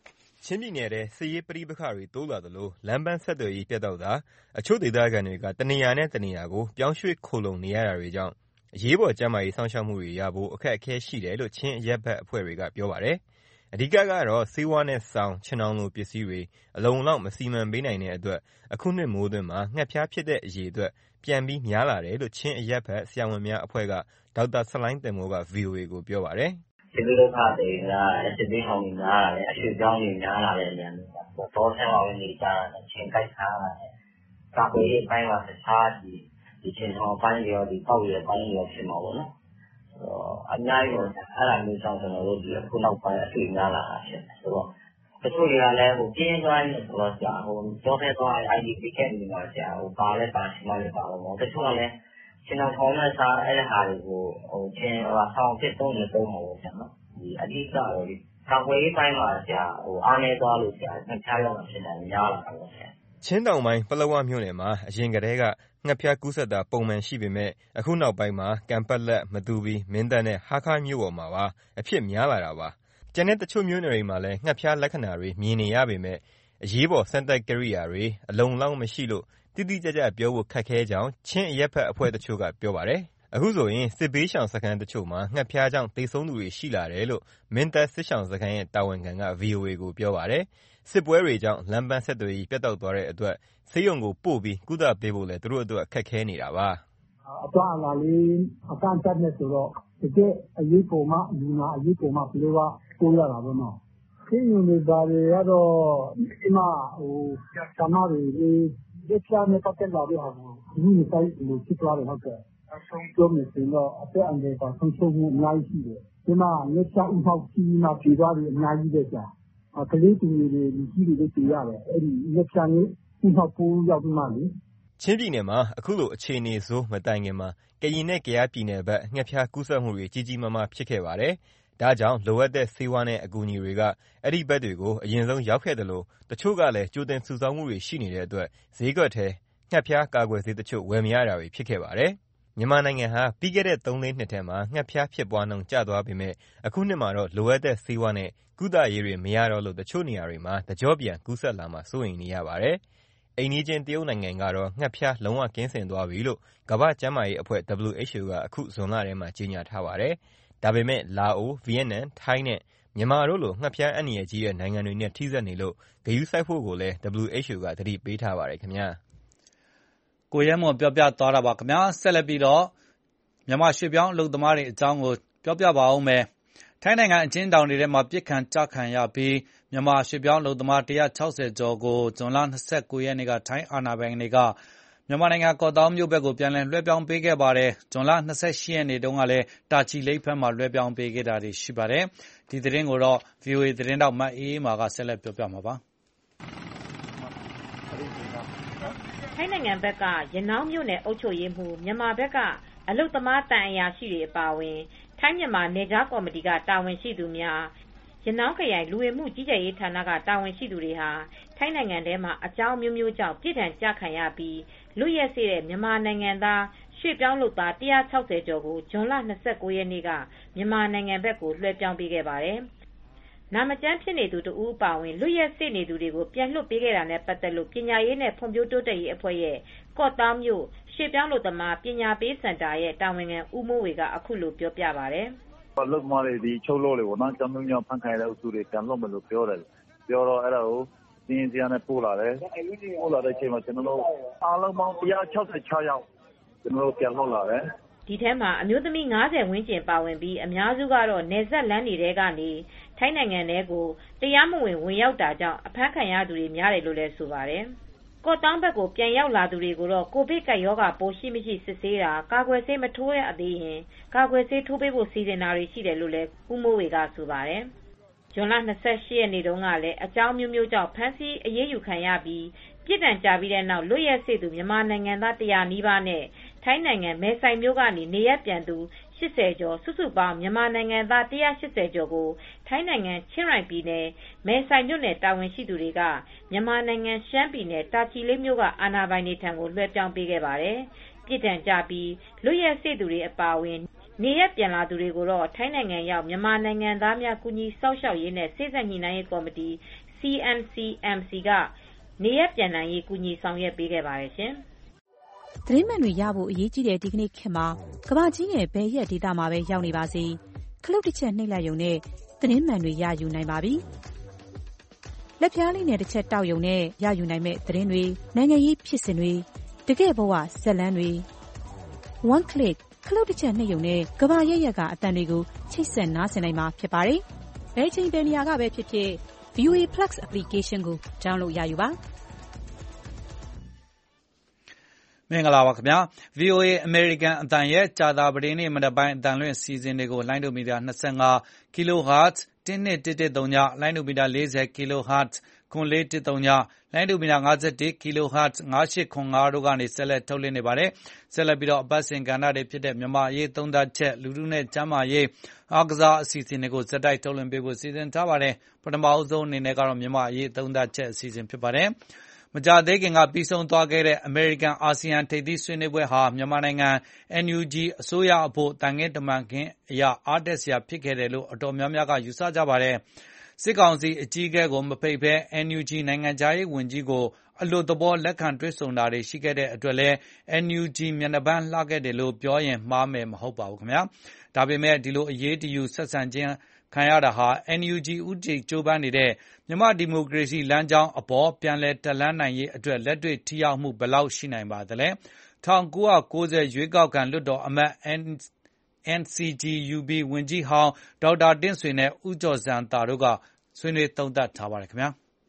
ချင်းပြည်နယ်ထဲစစ်ရေးပဋိပက္ခတွေတိုးလာသလိုလမ်းပန်းဆက်သွယ်ရေးပြတ်တောက်တာအချို့ဒေသခံတွေကတနေရာနဲ့တနေရာကိုပြောင်းရွှေ့ခိုလုံနေရတာတွေကြောင့်အရေးပေါ်ကျန်းမာရေးစောင့်ရှောက်မှုတွေရဖို့အခက်အခဲရှိတယ်လို့ချင်းအရပ်ဘက်အဖွဲ့တွေကပြောပါတယ်။အဓိကကတော့ဆေးဝါးနဲ့စောင်၊ခြင်ထောင်လိုပစ္စည်းတွေအလုံအလောက်မစီမံပေးနိုင်တဲ့အတွက်အခုနှစ်မိုးတွင်းမှာငှက်ဖျားဖြစ်တဲ့အရေအတွက်ပြန်ပြီးများလာတယ်လို့ချင်းအရပ်ဘက်ဆရာဝန်များအဖွဲ့ကဒေါက်တာဆလိုင်းတင်မိုးက ဗွီအိုအေ ကိုပြောပါတယ်။စစ်ဘေးဒုက္ခတွေကစစ်ဘေးဟောင်းတွေများလာတယ်အရွှေ့ပြောင်းတွေများလာတဲ့နေရာတွေတော့ဆင်းလာဝင်နေကြတာချင်းကိုက်ထားတာကာကွယ်ရေးပိုင်းမှာတခြားဒီဒီချင်းထောင်ပိုင်းရောဒီပေါက်ရပိုင်းရောဖြစ်မှာပေါ့နော်။အများကြီးတော့အဲ့ဒါမျိုးကြောင့်ကျွန်တော်တို့ဒီအခုနောက်ပိုင်းအရွှေ့များလာတာဖြစ်တယ်ဆိုတော့တချို့တွေကလည်းဟိုပြင်းသွားနေဆိုတော့ကြာဟိုကြောခဲ့သွား I D P ကနေမှာကြာဟိုပါလဲပါရှိမှလည်းပါတော့တချို့ကလည်းချင်းတော်ထောင်းနဲ့စားအဲ့ဒီဟာတွေကိုဟိုချင်းဟိုဆောင်းဖြစ်သုံးနေသုံးမှာပေါ့ကြာနော်ဒီအဓိကတော့ဒီကာကွယ်ရေးပိုင်းမှာကြာဟိုအားနေသွားလို့ကြာငှက်ဖျားရောက်မှဖြစ်တယ်များလာတာပေါ့ကြာချင်းတောင်ပိုင်းပလောဝမြို့နယ်မှာအရင်ကတည်းကငှက်ဖျားကူးစက်တာပုံမှန်ရှိပေမဲ့အခုနောက်ပိုင်းမှာကံပတ်လက်မတူပီမင်းတပ်နဲ့ဟားခါးမြို့ပေါ်မှာပါအဖြစ်များလာတာပါကျန်တဲ့တချို့မြို့နယ်တွေမှာလည်းငှက်ဖျားလက္ခဏာတွေမြင်နေရပေမဲ့အရေးပေါ်စမ်းသပ်ကိရိယာတွေအလုံလောက်မရှိလို့တိတိကျကျပြောဖို့ခက်ခဲကြောင်းချင်းအရက်ဖက်အဖွဲ့တချို့ကပြောပါတယ်။အခုဆိုရင်စစ်ဘေးရှောင်စခန်းတချို့မှာငှက်ဖျားကြောင့်သေဆုံးသူတွေရှိလာတယ်လို့မင်းတပ်စစ်ရှောင်စခန်းရဲ့တာဝန်ခံက ဗွီအိုအေ ကိုပြောပါတယ်။စစ်ပွဲတွေကြောင့်လမ်းပန်းဆက်သွယ်ရေးပြတ်တောက်သွားတဲ့အတွက်ဆေးရုံကိုပို့ပြီးကုသပေးဖို့လည်းသူတို့အတွက်ခက်ခဲနေတာပါ။အသွားအလာလေးအကန့်အသတ်နဲ့ဆိုတော့တကယ်အရေးပေါ်မှလူနာအရေးပေါ်မှဘယ်လိုကပို့ရတာပေါ့နော်။ဆေးရုံတွေဘာတွေကတော့ဒီမှာဟိုဆာမတွေဒီချာနဲ့ပတ်သက်လာတဲ့ဟာကိုဒီနေ့တိုင်းလို့ဖြစ်သွားတယ်ဟုတ်ကဲ့အဆုံးပြောမယ်ဆိုတော့အသက်အန္တရာယ်ပါဆုံးရှုံးမှုအများကြီးရှိတယ်ဒီမှာလက်ချဥပေါက်ကြီးမှပြေသွားတယ်အများကြီးပဲကြာကလေးတူတွေလူကြီးတွေလည်းပြေရတယ်အဲ့ဒီလက်ချနဲ့ဥပေါက်ပိုးရောက်ပြီးမှလေချင်းပြည်နယ်မှာအခုလိုအခြေအနေဆိုးမတိုင်ခင်မှာကရင်နဲ့ကယားပြည်နယ်ဘက်ငှက်ဖျားကူးစက်မှုတွေကြီးကြီးမားမားဖြစ်ခဲ့ပါတယ်ဒါကြောင့်လိုအပ်တဲ့ဆေးဝါးနဲ့အကူအညီတွေကအဲ့ဒီဘက်တွေကိုအရင်ဆုံးရောက်ခဲ့တယ်လို့တချို့ကလည်းကြိုတင်စုဆောင်းမှုတွေရှိနေတဲ့အတွက်ဈေးကွက်ထဲငှက်ဖျားကာကွယ်ဆေးတချို့ဝယ်မရတာတွေဖြစ်ခဲ့ပါတယ်။မြန်မာနိုင်ငံဟာပြီးခဲ့တဲ့သုံးလေးနှစ်ထဲမှာငှက်ဖျားဖြစ်ပွားနှုန်းကျသွားပေမဲ့အခုနှစ်မှာတော့လိုအပ်တဲ့ဆေးဝါးနဲ့ကုသရေးတွေမရတော့လို့တချို့နေရာတွေမှာတကြောပြန်ကူးစက်လာမှာစိုးရိမ်နေရပါတယ်။အိမ်နီးချင်းတရုတ်နိုင်ငံကတော့ငှက်ဖျားလုံးဝကင်းစင်သွားပြီလို့ကမ္ဘာ့ကျန်းမာရေးအဖွဲ့ W H O ကအခုဇွန်လထဲမှာကြေညာထားပါတယ်။ဒါပေမဲ့လာအို၊ဗီယက်နမ်၊ထိုင်းနဲ့မြန်မာတို့လိုငှက်ဖျားအန္တရာယ်ကြီးတဲ့နိုင်ငံတွေနဲ့ထိစပ်နေလို့ဂရုစိုက်ဖို့ကိုလည်း W H O ကသတိပေးထားပါတယ်ခင်ဗျာ။ကိုရဲမွန်ပြောပြသွားတာပါခင်ဗျာ။ဆက်လက်ပြီးတော့မြန်မာရွှေပြောင်းအလုပ်သမားတွေအကြောင်းကိုပြောပြပါဦးမယ်။ထိုင်းနိုင်ငံအကျဉ်းထောင်တွေထဲမှာပြစ်ခံကြခံရပြီးမြန်မာရွှေပြောင်းအလုပ်သမား၁၆၀ကျော်ကိုဇွန်လ၂၉ရက်နေ့ကထိုင်းအာဏာပိုင်တွေကမြန်မာနိုင်ငံကော့သောင်းမြို့ဘက်ကိုပြန်လည်လွှဲပြောင်းပေးခဲ့ပါတယ်။ဇွန်လ၂၈ရက်နေ့တုန်းကလည်းတာချီလိတ်ဘက်မှာလွှဲပြောင်းပေးခဲ့တာတွေရှိပါတယ်။ဒီသတင်းကိုတော့ ဗွီအိုအေသတင်းထောက်မအေးအေးမာကဆက်လက်ပြောပြမှာပါ။ထိုင်းနိုင်ငံဘက်ကရနောင်းမြို့နယ်အုပ်ချုပ်ရေးမှူးမြန်မာဘက်ကအလုပ်သမားတန်အရာရှိတွေအပါအဝင်ထိုင်းမြန်မာနယ်ခြားကော်မတီကတာဝန်ရှိသူများရနောင်းခရိုင်လူဝင်မှုကြီးကြပ်ရေးဌာနကတာဝန်ရှိသူတွေဟာထိုင်းနိုင်ငံထဲမှာအကြောင်းမျိုးမျိုးကြောင့်ပြည်ထန်ကြခံရပြီးလူရက်စေတဲ့မြန်မာနိုင်ငံသားရွှေ့ပြောင်းလုပ်သား၁၆၀ကျော်ကိုဇွန်လ၂၉ရက်နေ့ကမြန်မာနိုင်ငံဘက်ကိုလွှဲပြောင်းပေးခဲ့ပါတယ်။နာမကျန်းဖြစ်နေသူတဦးအပါအဝင်လူရက်စေနေသူတွေကိုပြန်လွှတ်ပေးခဲ့တာနဲ့ပတ်သက်လို့ပညာရေးနဲ့ဖွံ့ဖြိုးတိုးတက်ရေးအဖွဲ့ရဲ့ကော့သောင်းမြို့ရွှေ့ပြောင်းလုပ်သမားပညာပေးစင်တာရဲ့တာဝန်ခံဦးမိုးဝေကအခုလိုပြောပြပါတယ်။အလုပ်သမားတွေဒီချုပ်လို့လေပေါ့နော်ကျောင်းမျိုးမျိုးဖန်ခိုင်းတဲ့အုပ်စုတွေပြန်လွှတ်မယ်လို့ပြောတယ်ပြောတော့အဲ့ဒါကိုဒီအင်းစီနဲ့ပို့လာတယ်ပို့လာတဲ့အချိန်မှာကျွန်တော်တို့အားလုံးပေါင်း၁၆၆ယောက်ကျွန်တော်တို့ပြန်လွှတ်လာတယ်ဒီထဲမှာအမျိုးသမီး၅၀ဝန်းကျင်ပါဝင်ပြီးအများစုကတော့နယ်စပ်လမ်းတွေထဲကနေထိုင်းနိုင်ငံထဲကိုတရားမဝင်ဝင်ရောက်တာကြောင့်အဖမ်းခံရသူတွေများတယ်လို့လည်းဆိုပါတယ်။ကော့တောင်းဘက်ကိုပြန်ရောက်လာသူတွေကိုတော့ကိုဗစ်ကပ်ရောဂါပိုးရှိမရှိစစ်ဆေးတာကာကွယ်ဆေးမထိုးရသေးရင်ကာကွယ်ဆေးထိုးပေးဖို့စီစဉ်တာတွေရှိတယ်လို့လည်းဦးမိုးဝေကဆိုပါတယ်။ဇွန်လ၂၈ရက်နေ့တုန်းကလည်းအကြောင်းမျိုးမျိုးကြောင့်ဖမ်းဆီးအရေးယူခံရပြီးပြစ်ဒဏ်ကြပြီးတဲ့နောက်လွတ်ရက်စေသူမြန်မာနိုင်ငံသား၁၀၀နီးပါးနဲ့ထိုင်းနိုင်ငံမဲဆိုင်မြို့ကနေနေရပ်ပြန်သူ၈၀ကျော်စုစုပေါင်းမြန်မာနိုင်ငံသား၁၈၀ကျော်ကိုထိုင်းနိုင်ငံချင်းရိုင်ပြည်နယ်မဲဆိုင်မြို့နယ်တာဝန်ရှိသူတွေကမြန်မာနိုင်ငံရှမ်းပြည်နယ်တာချီလိတ်မြို့ကအာဏာပိုင်တွေထံကိုလွှဲပြောင်းပေးခဲ့ပါတယ်။ပြစ်ဒဏ်ကြပြီးလွတ်ရက်စေသူတွေအပါအဝင်နေရပ်ပြန်လာသူတွေကိုတော့ထိုင်းနိုင်ငံရောက်မြန်မာနိုင်ငံသားများကူညီစောင့်ရှောက်ရေးနဲ့စေ့စပ်ညှိနှိုင်းရေးကော်မတီ C C M C M C ကနေရပ်ပြန်နိုင်ရေးကူညီဆောင်ရွက်ပေးခဲ့ပါတယ်ရှင်။သတင်းမှန်တွေရဖို့အရေးကြီးတဲ့ဒီကနေ့ခေတ်မှာကမ္ဘာကြီးရဲ့ဘယ်ရက်ဒေသမှာပဲရောက်နေပါစေခလုတ်တစ်ချက်နှိပ်လိုက်ရုံနဲ့သတင်းမှန်တွေရယူနိုင်ပါပြီ။လက်ဖြားလေးနဲ့တစ်ချက်တောက်ရုံနဲ့ရယူနိုင်မဲ့သတင်းတွေနိုင်ငံရေးဖြစ်စဉ်တွေတကယ့်ဘဝဇာတ်လမ်းတွေ one click ခလုတ်တစ်ချက်နှိပ်ရုံနဲ့ကမ္ဘာရဲ့ရက်ကအတန်တွေကိုချိတ်ဆက်နားဆင်နိုင်မှာဖြစ်ပါတယ်။ဘယ်ချိန်ဘယ်နေရာကပဲဖြစ်ဖြစ် ဗီအိုအေ Plus application ကို download ရယူပါမင်္ဂလာပါခင်ဗျာ ဗီအိုအေ American အတန်ရဲ့ကြာသာပတေးနေ့မနက်ပိုင်းအတန်လွင့်စီစဉ်တွေကိုလိုင်းဒိုမီတာ၂၅ kHz တစ်နှစ်တစ်တစ်သုံးညလိုင်းဒိုမီတာ၄၀ kHz ခွန်လေးတစ်သုံးညလိုင်းဒိုမီတာ၅၁ kHz ၅၈ခွန်၅တို့ကနေဆက်လက်ထုတ်လွှင့်နေပါတယ်ဆက်လက်ပြီးတော့အပတ်စဉ်ကဏ္ဍတွေဖြစ်တဲ့မြန်မာရေးသုံးသပ်ချက်လူထုနဲ့ကျန်းမာရေးအားကစားအစီအစဉ်တွေကိုဇက်တိုက်ထုတ်လွှင့်ပေးဖို့စီစဉ်ထားပါတယ်ပထမအဆုံးအနေနဲ့ကတော့မြန်မာရေးသုံးသပ်ချက်အစီအစဉ်ဖြစ်ပါတယ်မကြာသေးခင်ကပြီးဆုံးသွားခဲ့တဲ့ American အာဆီယံထိပ်သီးဆွေးနွေးပွဲဟာမြန်မာနိုင်ငံ N U G အစိုးရအဖို့တန်ခင်းတမန်ခင်းအရာအားတက်စရာဖြစ်ခဲ့တယ်လို့အတော်များများကယူဆကြပါတယ်စစ်ကောင်စီအကြီးအကဲကိုမဖိတ်ဘဲ N U G နိုင်ငံခြားရေးဝန်ကြီးကိုအလွတ်သဘောလက်ခံတွေ့ဆုံတာတွေရှိခဲ့တဲ့အတွက်လည်း N U G မျက်နှာပန်းလှခဲ့တယ်လို့ပြောရင်မှားမယ်မဟုတ်ပါဘူးခင်ဗျာဒါပေမဲ့ဒီလိုအရေးတယူဆက်ဆံခြင်းခံရတာဟာ N U G ဦးတည်ကြိုးပမ်းနေတဲ့မြန်မာဒီမိုကရေစီလမ်းကြောင်းအပေါ်ပြန်လည်တက်လှမ်းနိုင်ရေးအတွက်လက်တွေ့ထိရောက်မှုဘယ်လောက်ရှိနိုင်ပါသလဲ၁၉၉၀ရွေးကောက်ခံလွှတ်တော်အမတ် N C G U B ဝန်ကြီးဟောင်းဒေါက်တာတင့်ဆွေနဲ့ဦးကျော်ဇံသာတို့ကဆွေးနွေးသုံးသပ်ထားပါတယ်ခင်ဗျာ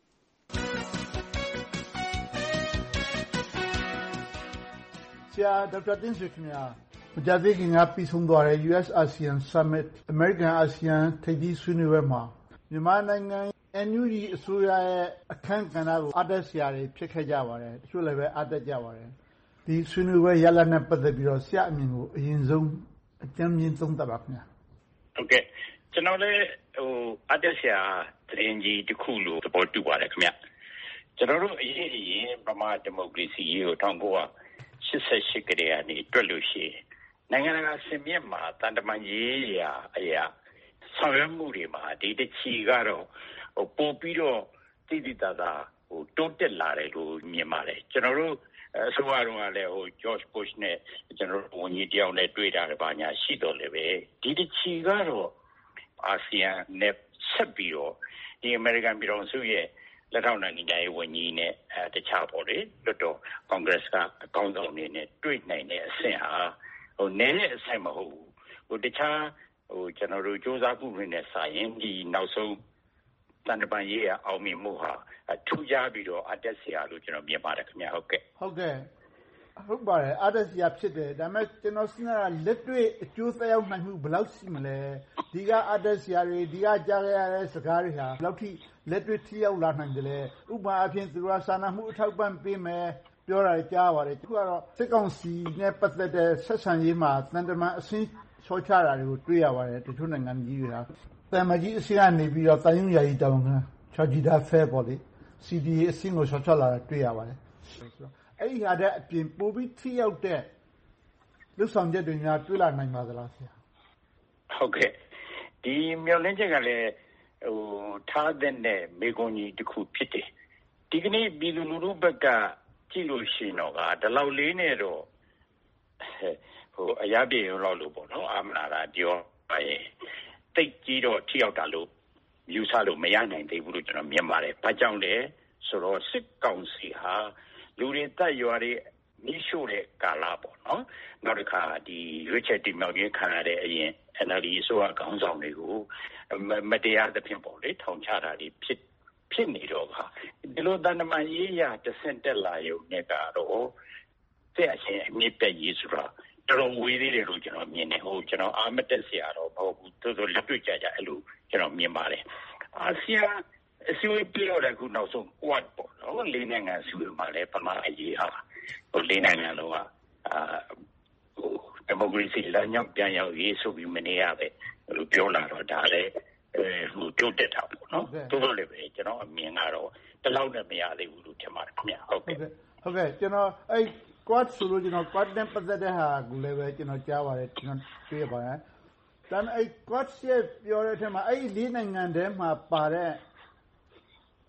ဆရာဒေါက်တာတင့်ဆွေခင်ဗျာမကြာသေးခင်ကပြီးဆုံးသွားတဲ့ U S ASEAN Summit American ASEAN ထိပ်သီးဆွေးနွေးပွဲမှာမြန်မာနိုင်ငံ N U G အစိုးရရဲ့အခန်းကဏ္ဍကိုအားတက်စရာတွေဖြစ်ခဲ့ကြပါတယ်တချို့လည်းပဲအားတက်ကြပါတယ်ဒီဆွေးနွေးပွဲရလဒ်နဲ့ပတ်သက်ပြီးတော့ဆရာအမြင်ကိုအရင်ဆုံးအကြမ်းမြင်သုံးသပ်ပါခင်ဗျာဟုတ်ကဲ့ကျွန်တော်လည်းဟိုအားတက်စရာသတင်းကြီးတစ်ခုလို့သဘောတူပါတယ်ခင်ဗျကျွန်တော်တို့အရေးအရင်ဗမာဒီမိုကရေစီကို၁၉၈၈ကတည်းကနေတွက်လို့ရှိရင်နိုင်ငံတကာစင်မြင့်မှာတန်တမာရေးရာအရာဆောင်ရွက်မှုတွေမှာဒီတချီကတော့ဟိုပို့ပြီးတော့တည်တည်တာတာဟိုတိုးတက်လာတယ်လို့မြင်ပါတယ်ကျွန်တော်တို့အစိုးရတော်ကလည်းဟို George Bush နဲ့ကျွန်တော်တို့ဝန်ကြီးတယောက်နဲ့တွေ့တာလည်းပါညာရှိတော်လည်းပဲဒီတချီကတော့အာဆီယံနဲ့ဆက်ပြီးတော့ဒီ American ပြည်တော်စုရဲ့လက်ထောက်နိုင်ငံရေးဝန်ကြီးနဲ့အဲတခြားပေါ့လေလွှတ်တော် Congress ကအကောင်းဆုံးနေနဲ့တွေ့နိုင်တဲ့အဆင့်ဟာဟိုနည်းတဲ့အဆင့်မဟုတ်ဘူးဟိုတခြားဟိုကျွန်တော်တို့စ조사မှုတွေနဲ့စာရင်ဒီနောက်ဆုံးတန်တပန်ရေးအောင်မြင်မှုဟာထူးခြားပြီးတော့အတက်စရာလို့ကျွန်တော်မြင်ပါတယ်ခင်ဗျာဟုတ်ကဲ့ဟုတ်ကဲ့ဟုတ်ပါတယ်အတက်စရာဖြစ်တယ်ဒါပေမဲ့ကျွန်တော်စဉ်းစားတာလက်တွေ့အကျိုးသက်ရောက်နိုင်မှုဘယ်လောက်ရှိမလဲဒီကအတက်စရာတွေဒီကကြားရတဲ့စကားတွေဟာဘယ်လောက်ထိလက်တွေ့ထိရောက်လာနိုင်တယ်လဲဥပမာအဖြစ်သူကစာနာမှုအထောက်ပံ့ပေးမယ်ပြောတာကြားပါတယ်အခုကတော့စစ်ကောင်စီနဲ့ပတ်သက်တဲ့ဆက်ဆံရေးမှာတန်တမာအဆင့်ချောချတာတွေကိုတွေ့ရပါတယ်တချို့နိုင်ငံကြီးတွေကတန်မကြီးအဆင့်ကနေပြီးတော့တိုင်းရုံယာယီတောင်းခံချာဂျီဒါဖဲပေါ့လေ C D A အဆင့်ကိုချောချလာတာတွေ့ရပါတယ်အဲ့ဒီဟာတဲ့အပြင်ပိုပြီးထိရောက်တဲ့လူဆောင်ချက်တွေများတွေ့လာနိုင်ပါသလားဆရာဟုတ်ကဲ့ဒီမျောလင်းချက်ကလည်းဟိုထားတဲ့မေကွန်ကြီးတစ်ခုဖြစ်တယ်ဒီကနေ့ပြည်သူလူထုဘက်ကကြည့်လို့ရှိရင်တော့ကဒီလောက်လေးနဲ့တော့ဟိုအရာပြေရုံလောက်လို့ပေါ့နော်အာမနာတာပြောပါရဲ့တိတ်ကြီးတော့ထိရောက်တာလို့ယူဆလို့မရနိုင်သေးဘူးလို့ကျွန်တော်မြင်ပါတယ်။ဘာကြောင့်လဲဆိုတော့စစ်ကောင်စီဟာလူတွေတက်ရွာတွေမိရှို့တဲ့ကာလပေါ့နော်။နောက်တစ်ခါဒီရွေးချယ်တင်မြှောက်ရေးခံရတဲ့အရင် N L D ဆိုရခေါင်းဆောင်တွေကိုမတရားသဖြင့်ပေါ့လေထောင်ချတာတွေဖြစ်ဖြစ်နေတော့ကဒီလိုတန်တမာရေးရတဆင့်တက်လာရုံနဲ့ကတော့တဲ့အချင်းအမြင့်ပြည့်ရေးဆိုတာတော်ဝေးသေးတယ်လို့ကျွန်တော်မြင်တယ်ဟိုကျွန်တော်အာမတက်စရာတော့မဟုတ်ဘူးတော်တော်လက်တွေ့ကြကြအဲ့လိုကျွန်တော်မြင်ပါတယ်အာဆီယံအစီအစဉ်ပြောတဲ့ခုနောက်ဆုံး quad ပေါ့နော်လေးနိုင်ငံစုမှာလည်းပမာအရေးဟာဟိုလေးနိုင်ငံလုံးကအာဟိုဒီမိုကရေစီလမ်းကြောင်းပြန်ရောက်ရေးဆိုပြီးမနေရပဲလို့ပြောလာတော့ဒါလည်းအဲဟိုတိုးတက်တာပေါ့နော်တိုးတော့လည်းပဲကျွန်တော်အမြင်ကတော့တလောက်နဲ့မရသေးဘူးလို့ထင်ပါတယ်ခင်ဗျဟုတ်ကဲ့ဟုတ်ကဲ့ကျွန်တော်အဲ့ quad ဆိုလို့ကျွန်တော် quad နဲ့ပတ်သက်တဲ့ဟာကိုလည်းပဲကျွန်တော်ကြားပါတယ်ကျွန်တော်တွေ့ပါတယ်ဒါပေမဲ့အဲ့ quad ရဲ့ပြောတဲ့အထက်မှာအဲ့ဒီလေးနိုင်ငံတည်းမှာပါတဲ့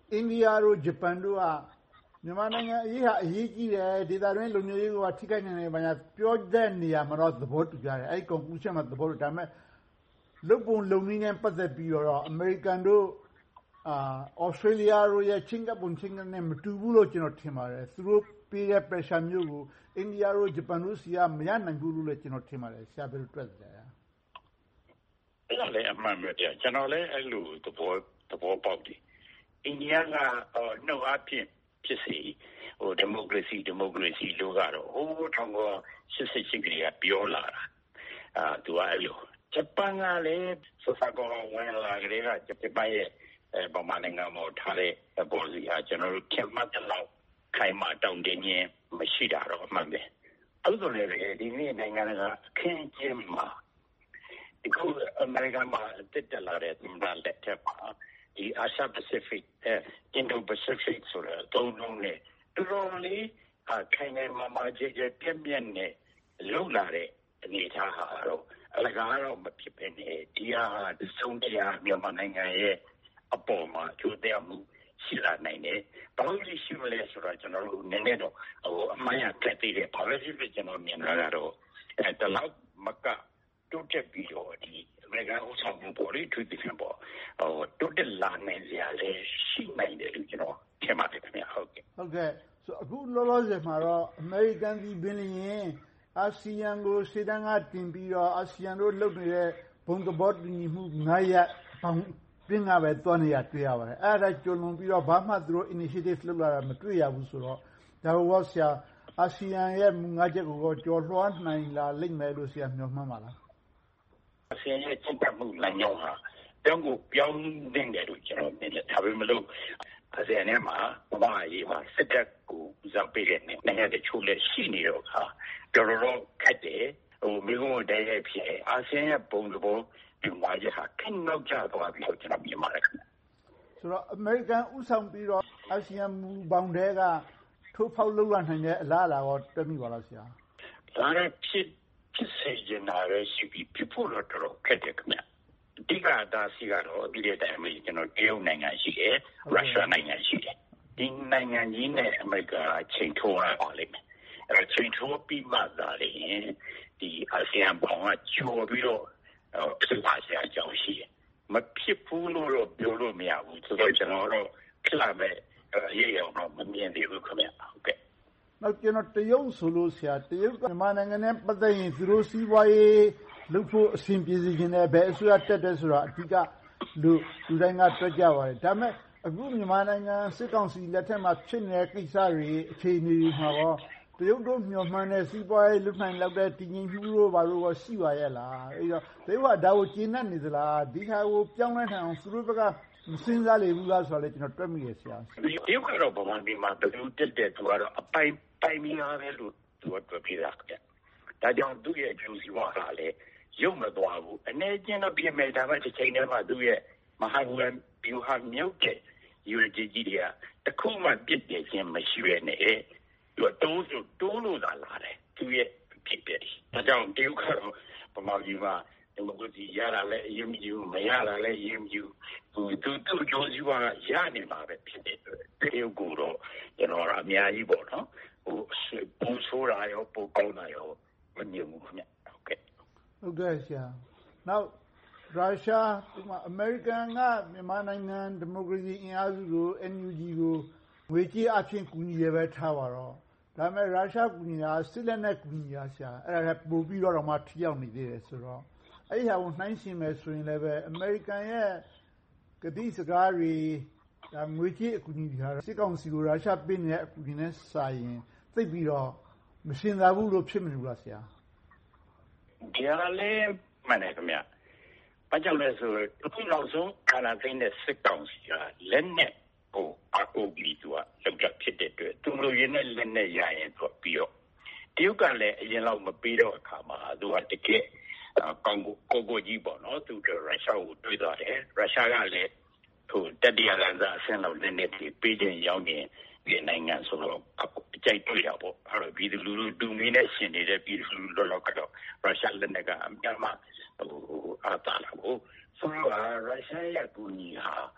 အိန္ဒိယတို့ဂျပန်တို့ကမြန်မာနိုင်ငံအရေးဟာအရေးကြီးတယ်ဒေသတွင်းလူမျိုးရေးကထိခိုက်နိုင်တယ်ဘာညာပြောတဲ့နေရာမှာတော့သဘောတူကြတယ်အဲ့ဒီ conclusion မှာသဘောတူဒါပေမဲ့လုံပုံလုံနည်းနဲ့ပတ်သက်ပြီးတော့အမေရိကန်တို့အာဩစတြေးလျတို့ရဲ့ချင်းကပ်ပုံချင်းကပ်နဲ့မတူဘူးလို့ကျွန်တော်ထင်ပါတယ်သူတို့ပေးတဲ့ pressure မျိုးကိုအိန္ဒိယတို့ဂျပန်တို့စီကမရနိုင်ဘူးလို့လည်းကျွန်တော်ထင်ပါတယ်ဆရာဘယ်လိုတွေ့လဲအဲ့ဒါလည်းအမှန်ပဲဗျကျွန်တော်လည်းအဲ့လိုသဘောသဘောပေါက်တယ်အိန္ဒိယကနှုတ်အားဖြင့်ဖြစ်စီဟိုဒီမိုကရေစီဒီမိုကရေစီလို့ကတော့ဟိုးထောင်ကရှစ်စစ်ချက်ကလေးကပြောလာတာအာသူကအဲ့လိုဂျပန်ကလည်းစစကောဝင်လာကြတဲ့ကဂျပန်ရဲ့ဗမာနိုင်ငံမှာထားတဲ့ပေါ်စီဟာကျွန်တော်တို့ခင်မတ်လောက်ခိုင်မာတောင်းတင်းခြင်းမရှိတာတော့အမှန်ပဲအဲ့လိုလေဒီနေ့နိုင်ငံကအခင်းကျင်းမှာဒီကုအမေရိကန်မှာတက်တက်လာတဲ့ဒီမှာလက်ထက်ပါဒီ Asia Pacific အဲ Indo-Pacific ဆိုတဲ့သုံးလုံးနဲ့တော်တော်လေးခိုင်နေမှာမှာကြည့်ကြပြည့်ပြည့်နဲ့လုံလာတဲ့အနေအထားဟာတော့အလကားတော့မဖြစ်ပဲနဲ့ဒီဟာဒီဆုံးတရားမြန်မာနိုင်ငံရဲ့အပေါ်မှာကျိုးတဲ့မှုရှိလာနိုင်တယ်။ဘာလို့ရှိမလဲဆိုတော့ကျွန်တော်တို့နည်းနည်းတော့ဟိုအမှန်ရကတည်းကဘာလို့ဖြစ်ကျွန်တော်မြင်လာတော့အဲတလောက်မကတိုးတက်ပြီးတော့ဒီအမေရိကန်ဥဆောင်မှုပေါ်လေးထွေးတင်ပေါ်ဟိုတိုးတက်လာနိုင်ကြလေရှိနိုင်တယ်လို့ကျွန်တော်ထင်ပါတယ်ခင်ဗျာဟုတ်ကဲ့ဟုတ်ကဲ့ဆိုအခုလောလောဆယ်မှာတော့အမေရိကန်ပြည်ပင်လျင်အာဆီယံကိုစေတန်းကတင်ပြီးတော့အာဆီယံတို့လုပ်နေတဲ့ဘုံသဘောတူညီမှုငါးရပ်ပေါင်းပြင်းကပဲတွန်းနေရတွေ့ရပါတယ်အဲ့ဒါကြုံလွန်ပြီးတော့ဘာမှသူတို့ initiative လုပ်လာတာမတွေ့ရဘူးဆိုတော့ဒါဘောဆရာအာဆီယံရဲ့မူငါးချက်ကိုကြော်လွှားနိုင်လာလိမ့်မယ်လို့ဆရာမျှော်မှန်းပါလားအာဆီယံရဲ့ချက်တက်မှုလမ်းကြောင်းဟာပြောင်းကိုပြောင်းနေတယ်လို့ကျွန်တော်မြင်တယ်ဒါပေမဲ့လို့အာဆီယံနဲ့မှာဘာရေးမှာစစ်တပ်ကိုဦးစားပေးတဲ့နိုင်ငံတချို့လည်းရှိနေတော့ခါတော်တော်ခက်တယ်ဟိုမိကုန်းတဲ့ရဲ့ဖြစ်အာဆီယံရဲ့ပုံသဘောဒီမှာရဟာခင်းနောက်ကျသွားပြီးတော့ကျွန်တော်မြင်ပါတယ်ဆိုတော့အမေရိကန်ဥဆောင်ပြီးတော့အာဆီယံမူပေါင်းတဲ့ကထိုးဖောက်လုပ်လာနိုင်တဲ့အလားအလာတော့တွေ့မိပါလားဆရာဒါလည်းဖြစ်ဖြစ်စေနေတာလည်းရှိပြီးပြဖို့တော့တော်တော်ခက်တယ်ခင်ဗျအဓိကဒါစီကတော့ဒီတဲ့တိုင်းမှာကျွန်တော်တရုတ်နိုင်ငံရှိတယ်ရုရှားနိုင်ငံရှိတယ်ဒီနိုင်ငံကြီးနဲ့အမေရိကန်ချိန်ထိုးရပါလိမ့်မယ်အဲချိန်ထိုးပြီးမှသာလေဒီအာဆီယံဘောင်ကကျော်ပြီးတော့ဖြစ်ပါစရာအကြောင်းရှိတယ်မဖြစ်ဘူးလို့တော့ပြောလို့မရဘူးဆိုတော့ကျွန်တော်တို့ဖြစ်လာမဲ့ရေးရအောင်မမြင်သေးဘူးခင်ဗျဟုတ်ကဲ့နောက်ကျွန်တော်တရုတ်ဆိုလို့ဆရာတရုတ်ကမြန်မာနိုင်ငံနဲ့ပတ်သက်ရင်သူတို့စီးပွားရေးလုပ်ဖို့အဆင်ပြေစေခြင်းနဲ့ဘယ်အစိုးရတက်တယ်ဆိုတာအဓိကလူလူတိုင်းကတွက်ကြပါတယ်ဒါပေမဲ့အခုမြန်မာနိုင်ငံစစ်ကောင်စီလက်ထက်မှာဖြစ်နေတဲ့ကိစ္စတွေအခြေအနေတွေမှာတော့တရုတ်တို့မျှော်မှန်းတဲ့စီးပွားရေးလူနိုင်လောက်တဲ့တည်ငြိမ်မှုတို့ဘာလို့ရှိပါရဲ့လားအဲ့တော့တရုတ်ကဒါကိုကျင်းနေနေသလားဒီဟာကိုပြောင်းလဲနိုင်အောင်သူတို့ဘက်ကမစင်းစားလေဘူးလားဆိုတော့ကျွန်တော်တွက်မိရဆရာတရုတ်ကတော့ဗမာပြည်မှာတရုတ်တက်တဲ့သူကတော့အပိုင်ပိုင်မီလာပဲလို့သူကတွက်ပြတာကြဒါကြောင့်သူ့ရဲ့ဂျူစီဝါကလည်းရုပ်မသွားဘူးအနေချင်းတော့ပြင်မဲ့ဒါမှတစ်ချိန်တည်းမှာသူ့ရဲ့မဟာဘူရန်ဘီယူဟာမြုပ်တဲ့ယူရကြီးကြီးတွေကတခုမှပြစ်တယ်ခြင်းမရှိရနဲ့သူတိုးဆိုတိုးလို့သာလာတယ်သူရဲ့ဖြစ်ပြတယ်ဒါကြောင့်တရုတ်ကတော့ဗမာပြည်မှာဒီမိုကရေစီရတာလည်းအရင်မြူမရတာလည်းအရင်မြူသူသူသူဂျိုးစီဝါရနေမှာပဲဖြစ်တယ်တရုတ်ကတော့ကျွန်တော်အများကြီးပေါ့နော်ဟိုပူဆိုးတာရောပူကောင်းတာရောမမြင်ဘူးခင်ဗျဟုတ်ကဲ့ဟုတ်ကဲ့ဆရာနောက်ရုရှားဒီမှာအမေရိကန်ကမြန်မာနိုင်ငံဒီမိုကရေစီအင်အားစုကို N U G ကိုငွေကြေးအဖြစ်ကူညီရပဲထားပါတော့ဒါပေမဲ့ရုရှားကူညီတာစစ်လက်နဲ့ကူညီရဆရာအဲ့ဒါပို့ပြီးတော့မှထိရောက်နေသေးတယ်ဆိုတော့အဲ့ဒီဟာကိုနှိုင်းယှဉ်မယ်ဆိုရင်လည်းပဲအမေရိကန်ရဲ့ကတိစကားတွေဒါငွေကြေးအကူအညီတွေဟာစစ်ကောင်စီကိုရုရှားပေးနေတဲ့အကူအညီနဲ့စာရင်သိပ်ပြီးတော့မရှင်းသာဘူးလို့ဖြစ်မနေဘူးလားဆရာဒီဟာလည်းမှန်တယ်ခင်ဗျဘာကြောင့်လဲဆိုတော့အခုနောက်ဆုံးအာဏာသိမ်းတဲ့စစ်ကောင်စီကလက်နဲ့ဟိုအကူပြီးသူကလောက်ကြဖြစ်တဲ့အတွက်သူလိုရင်းနဲ့လက်နဲ့ရရင်သူပြီးတော့တရုတ်ကလည်းအရင်လောက်မပေးတော့အခါမှာသူကတကယ်ကောင်ကိုကိုကြီးပေါ့နော်သူကရုရှားကိုတွေ့သွားတယ်ရုရှားကလည်းဟိုတတိယလမ်းစာအဆင့်လောက်လက်နဲ့ပေးခြင်းရောက်နေဒီနိုင်ငံဆိုတော့အကြိုက်တွေ့ရပေါ့အဲ့တော့ပြည်သူလူထုတူမင်းနဲ့ရှင်နေတဲ့ပြည်သူလူထုလောက်ကတော့ရုရှားလက်နဲ့ကအများမှဟိုအားတာလာဖို့ဆိုတော့ရုရှားရဲ့ကူညီဟာ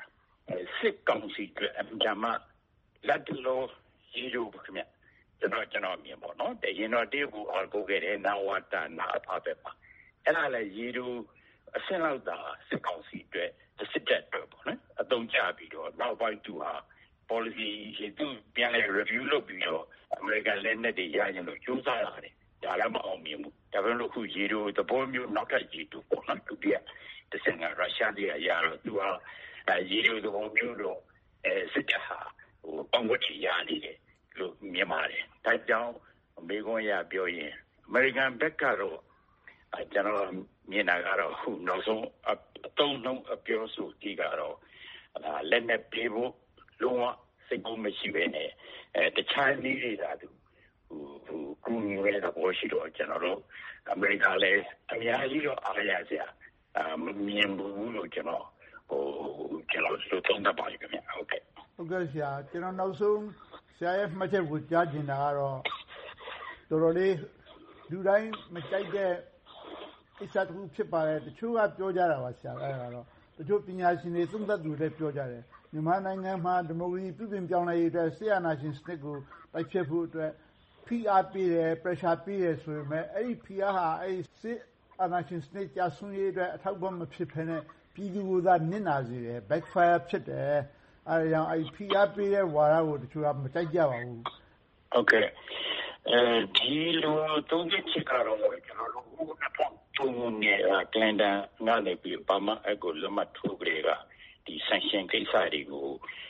စစ်ကောင်စီအတွက်အမှန်မှလက်တလို့ရည်ရွယ်ခင်ဗျကျွန်တော်ကျွန်တော်မြင်ပေါ့နော်တရင်တော့တေးကိုအော်ပို့ခဲ့တယ်နာဝတာနာအဖပဲပါအဲ့ဒါလည်းရည်ရွယ်အစင်းလောက်သာစစ်ကောင်စီအတွက်စစ်တပ်အတွက်ပေါ့နော်အသုံးချပြီးတော့နောက်ပိုင်းသူဟာ policy ရေသူပြန်လဲ review လုပ်ပြီးတော့အမေရိကန်လက်နက်တွေရရင်လို့ကြိုးစားရတယ်ဒါလည်းမအောင်မြင်ဘူးဒါပေမဲ့လို့ခုရေတိုသဘောမျိုးနောက်ထပ်ရေတိုပေါ့နော်သူပြတစ်စင်ကရုရှားတွေရတော့သူဟာရေတိုသဘောမျိုးတော့အဲစစ်တပ်ဟာဟိုပေါင်းဝချရနေတယ်လို့မြင်ပါတယ်ဒါကြောင့်အမေကွန်ရပြောရင်အမေရိကန်ဘက်ကတော့ကျွန်တော်မြင်တာကတော့ခုနောက်ဆုံးအတုံးလုံးအပြောဆိုကြည့်ကတော့လက်နဲ့ပြေးဖို့လုံးဝစိတ်ကူးမရှိပဲနဲ့အဲတခြားနည်းတွေသာသူဟိုဟိုကူညီရတဲ့ဘောရှိတော့ကျွန်တော်တို့အမေရိကန်လည်းအများကြီးတော့အားရစရာအမမြင်ဘူးလို့ကျွန်တော်ဟိုကျွန်တော်ဆိုတော့တပါးခင်ဗျဟုတ်ကဲ့ဟုတ်ကဲ့ဆရာကျွန်တော်နောက်ဆုံးဆရာရဲ့မှတ်ချက်ကိုကြားချင်တာကတော့တော်တော်လေးလူတိုင်းမကြိုက်တဲ့ကိစ္စတစ်ခုဖြစ်ပါတယ်တချို့ကပြောကြတာပါဆရာအဲ့ဒါကတော့တချို့ပညာရှင်တွေသုံးသပ်သူတွေပြောကြတယ်မြန်မာနိုင်ငံမှာဒီမိုကရေစီပြုပြင်ပြောင်းလဲရေးအတွက်ဆရာနာရှင်စနစ်ကိုတိုက်ဖျက်ဖို့အတွက်ဖိအားပေးတယ် pressure ပေးတယ်ဆိုပေမဲ့အဲ့ဒီဖိအားဟာအဲ့ဒီစစ်အာဏာရှင်စနစ်ကြာဆုံးရေးအတွက်အထောက်အပံ့မဖြစ်ဘဲနဲ့ပြည်သူကိုသာနစ်နာစေတယ် backfire ဖြစ်တယ်အဲဒါကြောင့်အဲ့ဒီဖိအားပေးတဲ့ဝါဒကိုတချို့ကမကြိုက်ကြပါဘူးဟုတ်ကဲ့အဲဒီလိုသုံးချက်ကတော့ကျွန်တော်တို့နှစ်ပေါင်းသုံးနေတာကန်ဒန်ငါလည်းပြပါမအကိုလမထိုးကြကဒီ sanction ကိစ္စတွေကို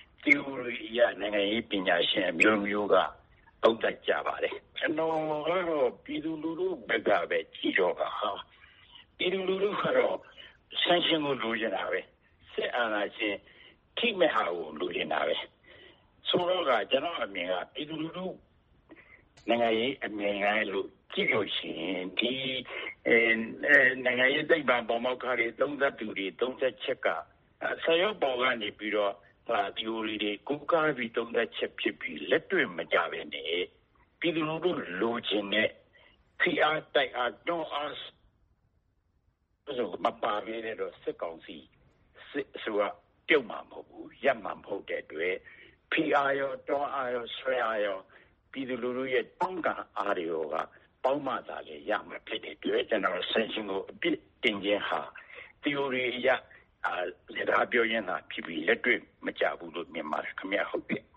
theory ရနိုင်ငံရေးပညာရှင်မျိုးမျိုးကသုံးသပ်ကြပါတယ်ကျွန်တော်ကတော့ပြည်သူလူထုဘက်ကပဲကြည့်တော့ဟာပြည်သူလူထုကတော့ sanction ကိုလိုချင်တာပဲစစ်အာဏာရှင်ထိမဲ့ဟာကိုလိုချင်တာပဲဆိုတော့ကကျွန်တော်အမြင်ကပြည်သူလူထုနိုင်ငံရေးအမြင်ကလို့ကြည့်လို့ရှိရင်ဒီနိုင်ငံရေးသိပ္ပံပေါ်မောက်ခါတွေသုံးသပ်သူတွေသုံးသက်ချက်ကဆရာပေါ်ကနေပြီးတော့ဟာ theory တွေကိုကားပြီးသုံးသက်ချက်ဖြစ်ပြီးလက်တွေ့မကြဘဲနဲ့ပြည်သူလူထုလိုချင်တဲ့ P R တိုက်အားတော့အားဆိုမပါဘဲနဲ့တော့စစ်ကောင်စီစစ်ဆိုတာပြုတ်မှာမဟုတ်ဘူးရပ်မှာမဟုတ်တဲ့အတွက် P R ရောတော့အားရောဆွဲအားရောပြည်သူလူထုရဲ့တောင်းကအားတွေကပေါင်းမှသာလေရမှာဖြစ်တဲ့အတွက်ကျွန်တော် sanction ကိုအပြစ်တင်ခြင်းဟာ theory ရအာလက်အားပြောရင်သာဖြစ်ပြီးလက်တွေ့မကြဘူးလို့မြင်ပါတယ်ခင်ဗျာဟုတ်ကဲ့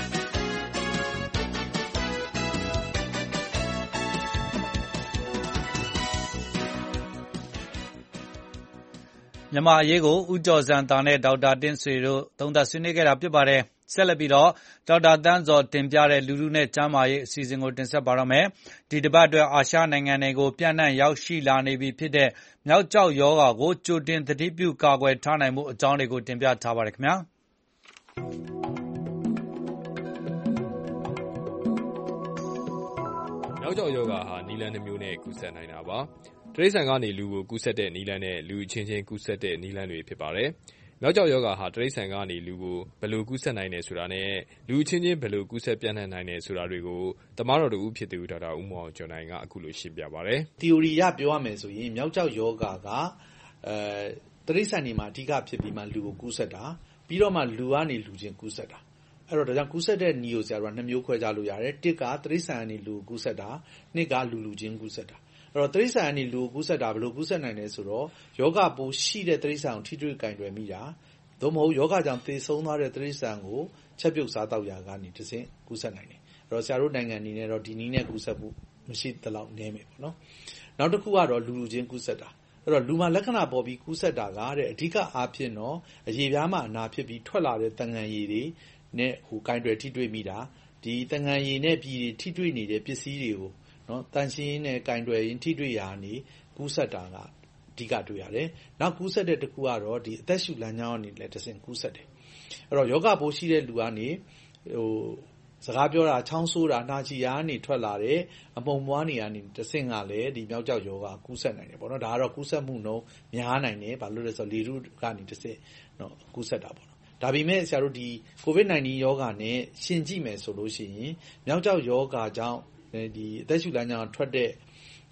မြန်မာအရေးကိုဦးကျော်ဇံသာနဲ့ဒေါက်တာတင့်ဆွေတို့သုံးသပ်ဆွေးနွေးခဲ့တာဖြစ်ပါတယ်ဆက်လက်ပြီးတော့ဒေါက်တာတန်းဇော်တင်ပြတဲ့လူလူနဲ့ကျမ်းမာရေးအစီအစဉ်ကိုတင်ဆက်ပါရမယ်ဒီတပတ်အတွက်အာရှနိုင်ငံတွေကိုပြန့်နှံ့ရောက်ရှိလာနေပြီဖြစ်တဲ့မြောက်ကျောက်ယောဂါကိုကြိုတင်သတိပြုကာကွယ်ထားနိုင်မှုအကြောင်းတွေကိုတင်ပြထားပါတယ်ခင်ဗျာမြောက်ကျောက်ယောဂါဟာနီလန်နှမျိုးနဲ့ကူးစက်နိုင်တာပါတရိษံကနေလူကိုကူးစက်တဲ့နီလန်နဲ့လူအချင်းချင်းကူးစက်တဲ့နီလန်တွေဖြစ်ပါတယ်မြောက်ကျောက်ယောဂါဟာတရိษံကနေလူကိုဘယ်လိုကူးစက်နိုင်တယ်ဆိုတာနဲ့လူအချင်းချင်းဘယ်လိုကူးစက်ပြန့်နှံ့နိုင်တယ်ဆိုတာတွေကိုတမတော်တို့ဖြစ်သူဒေါက်တာဦးမောင်ကျော်နိုင်ကအခုလိုရှင်းပြပါတယ်။ theory ရပြောရမယ်ဆိုရင်မြောက်ကျောက်ယောဂါကအဲတရိษံနေမှာအဓိကဖြစ်ပြီးမှလူကိုကူးစက်တာပြီးတော့မှလူကနေလူချင်းကူးစက်တာအဲ့တော့ဒါကြောင့်ကူးစက်တဲ့နီကိုဆရာတို့ကနှစ်မျိုးခွဲခြားလို့ရတယ်တစ်ကတရိษံကနေလူကိုကူးစက်တာနှစ်ကလူလူချင်းကူးစက်တာအဲ့တော့တရိษံကနေလူကိုကူးစက်တာဘယ်လိုကူးစက်နိုင်လဲဆိုတော့ယောဂပိုးရှိတဲ့တရိษံကိုထိတွေ့ကင်တွယ်မိတာသို့မဟုတ်ယောဂကြောင့်သေဆုံးသွားတဲ့တရိษံကိုချက်ပြုတ်စားတော့ရာကနေတစ်ဆင့်ကူးစက်နိုင်တယ်အဲ့တော့ဆရာတို့နိုင်ငံအနေနဲ့တော့ဒီနည်းနဲ့ကူးစက်မှုမရှိသလောက်နည်းမယ်ပေါ့နော်နောက်တစ်ခုကတော့လူလူချင်းကူးစက်တာအဲ့တော့လူမှာလက္ခဏာပေါ်ပြီးကူးစက်တာကတဲ့အဓိကအားဖြင့်တော့အရေပြားမှာအနာဖြစ်ပြီးထွက်လာတဲ့တန်ငံရည်တွေနဲ့ဟိုကင်တွယ်ထိတွေ့မိတာဒီတန်ငံရည်နဲ့ပြည်တွေထိတွေ့နေတဲ့ပစ္စည်းတွေကိုနော်တန်ရှင်းနဲ့ကင်တွယ်ရင်းထိတွေ့ရာနေကူးစက်တာကအဓိကတွေ့ရတယ်။နောက်ကူးစက်တဲ့တစ်ခုကတော့ဒီအသက်ရှူလမ်းကြောင်းကနေလည်းတစ်ဆင့်ကူးစက်တယ်။အဲ့တော့ယောဂပိုးရှိတဲ့လူကနေဟိုစကားပြောတာချောင်းဆိုးတာနှာချီရာကနေထွက်လာတဲ့အပုံပွားနေရာနေတစ်ဆင့်ကလည်းဒီမြောက်ကျောက်ယောဂကူးစက်နိုင်တယ်ပေါ့နော်။ဒါကတော့ကူးစက်မှုနှုန်းများနိုင်တယ်။ဘာလို့လဲဆိုတော့လေထုကနေတစ်ဆင့်နော်ကူးစက်တာပေါ့နော်။ဒါပေမဲ့ဆရာတို့ဒီ ကိုဗစ်နိုင်တင်း ယောဂနဲ့ရှင်ကြည့်မယ်ဆိုလို့ရှိရင်မြောက်ကျောက်ယောဂကြောင့်ဒီအသက်ရှူလမ်းကြောင်းထွက်တဲ့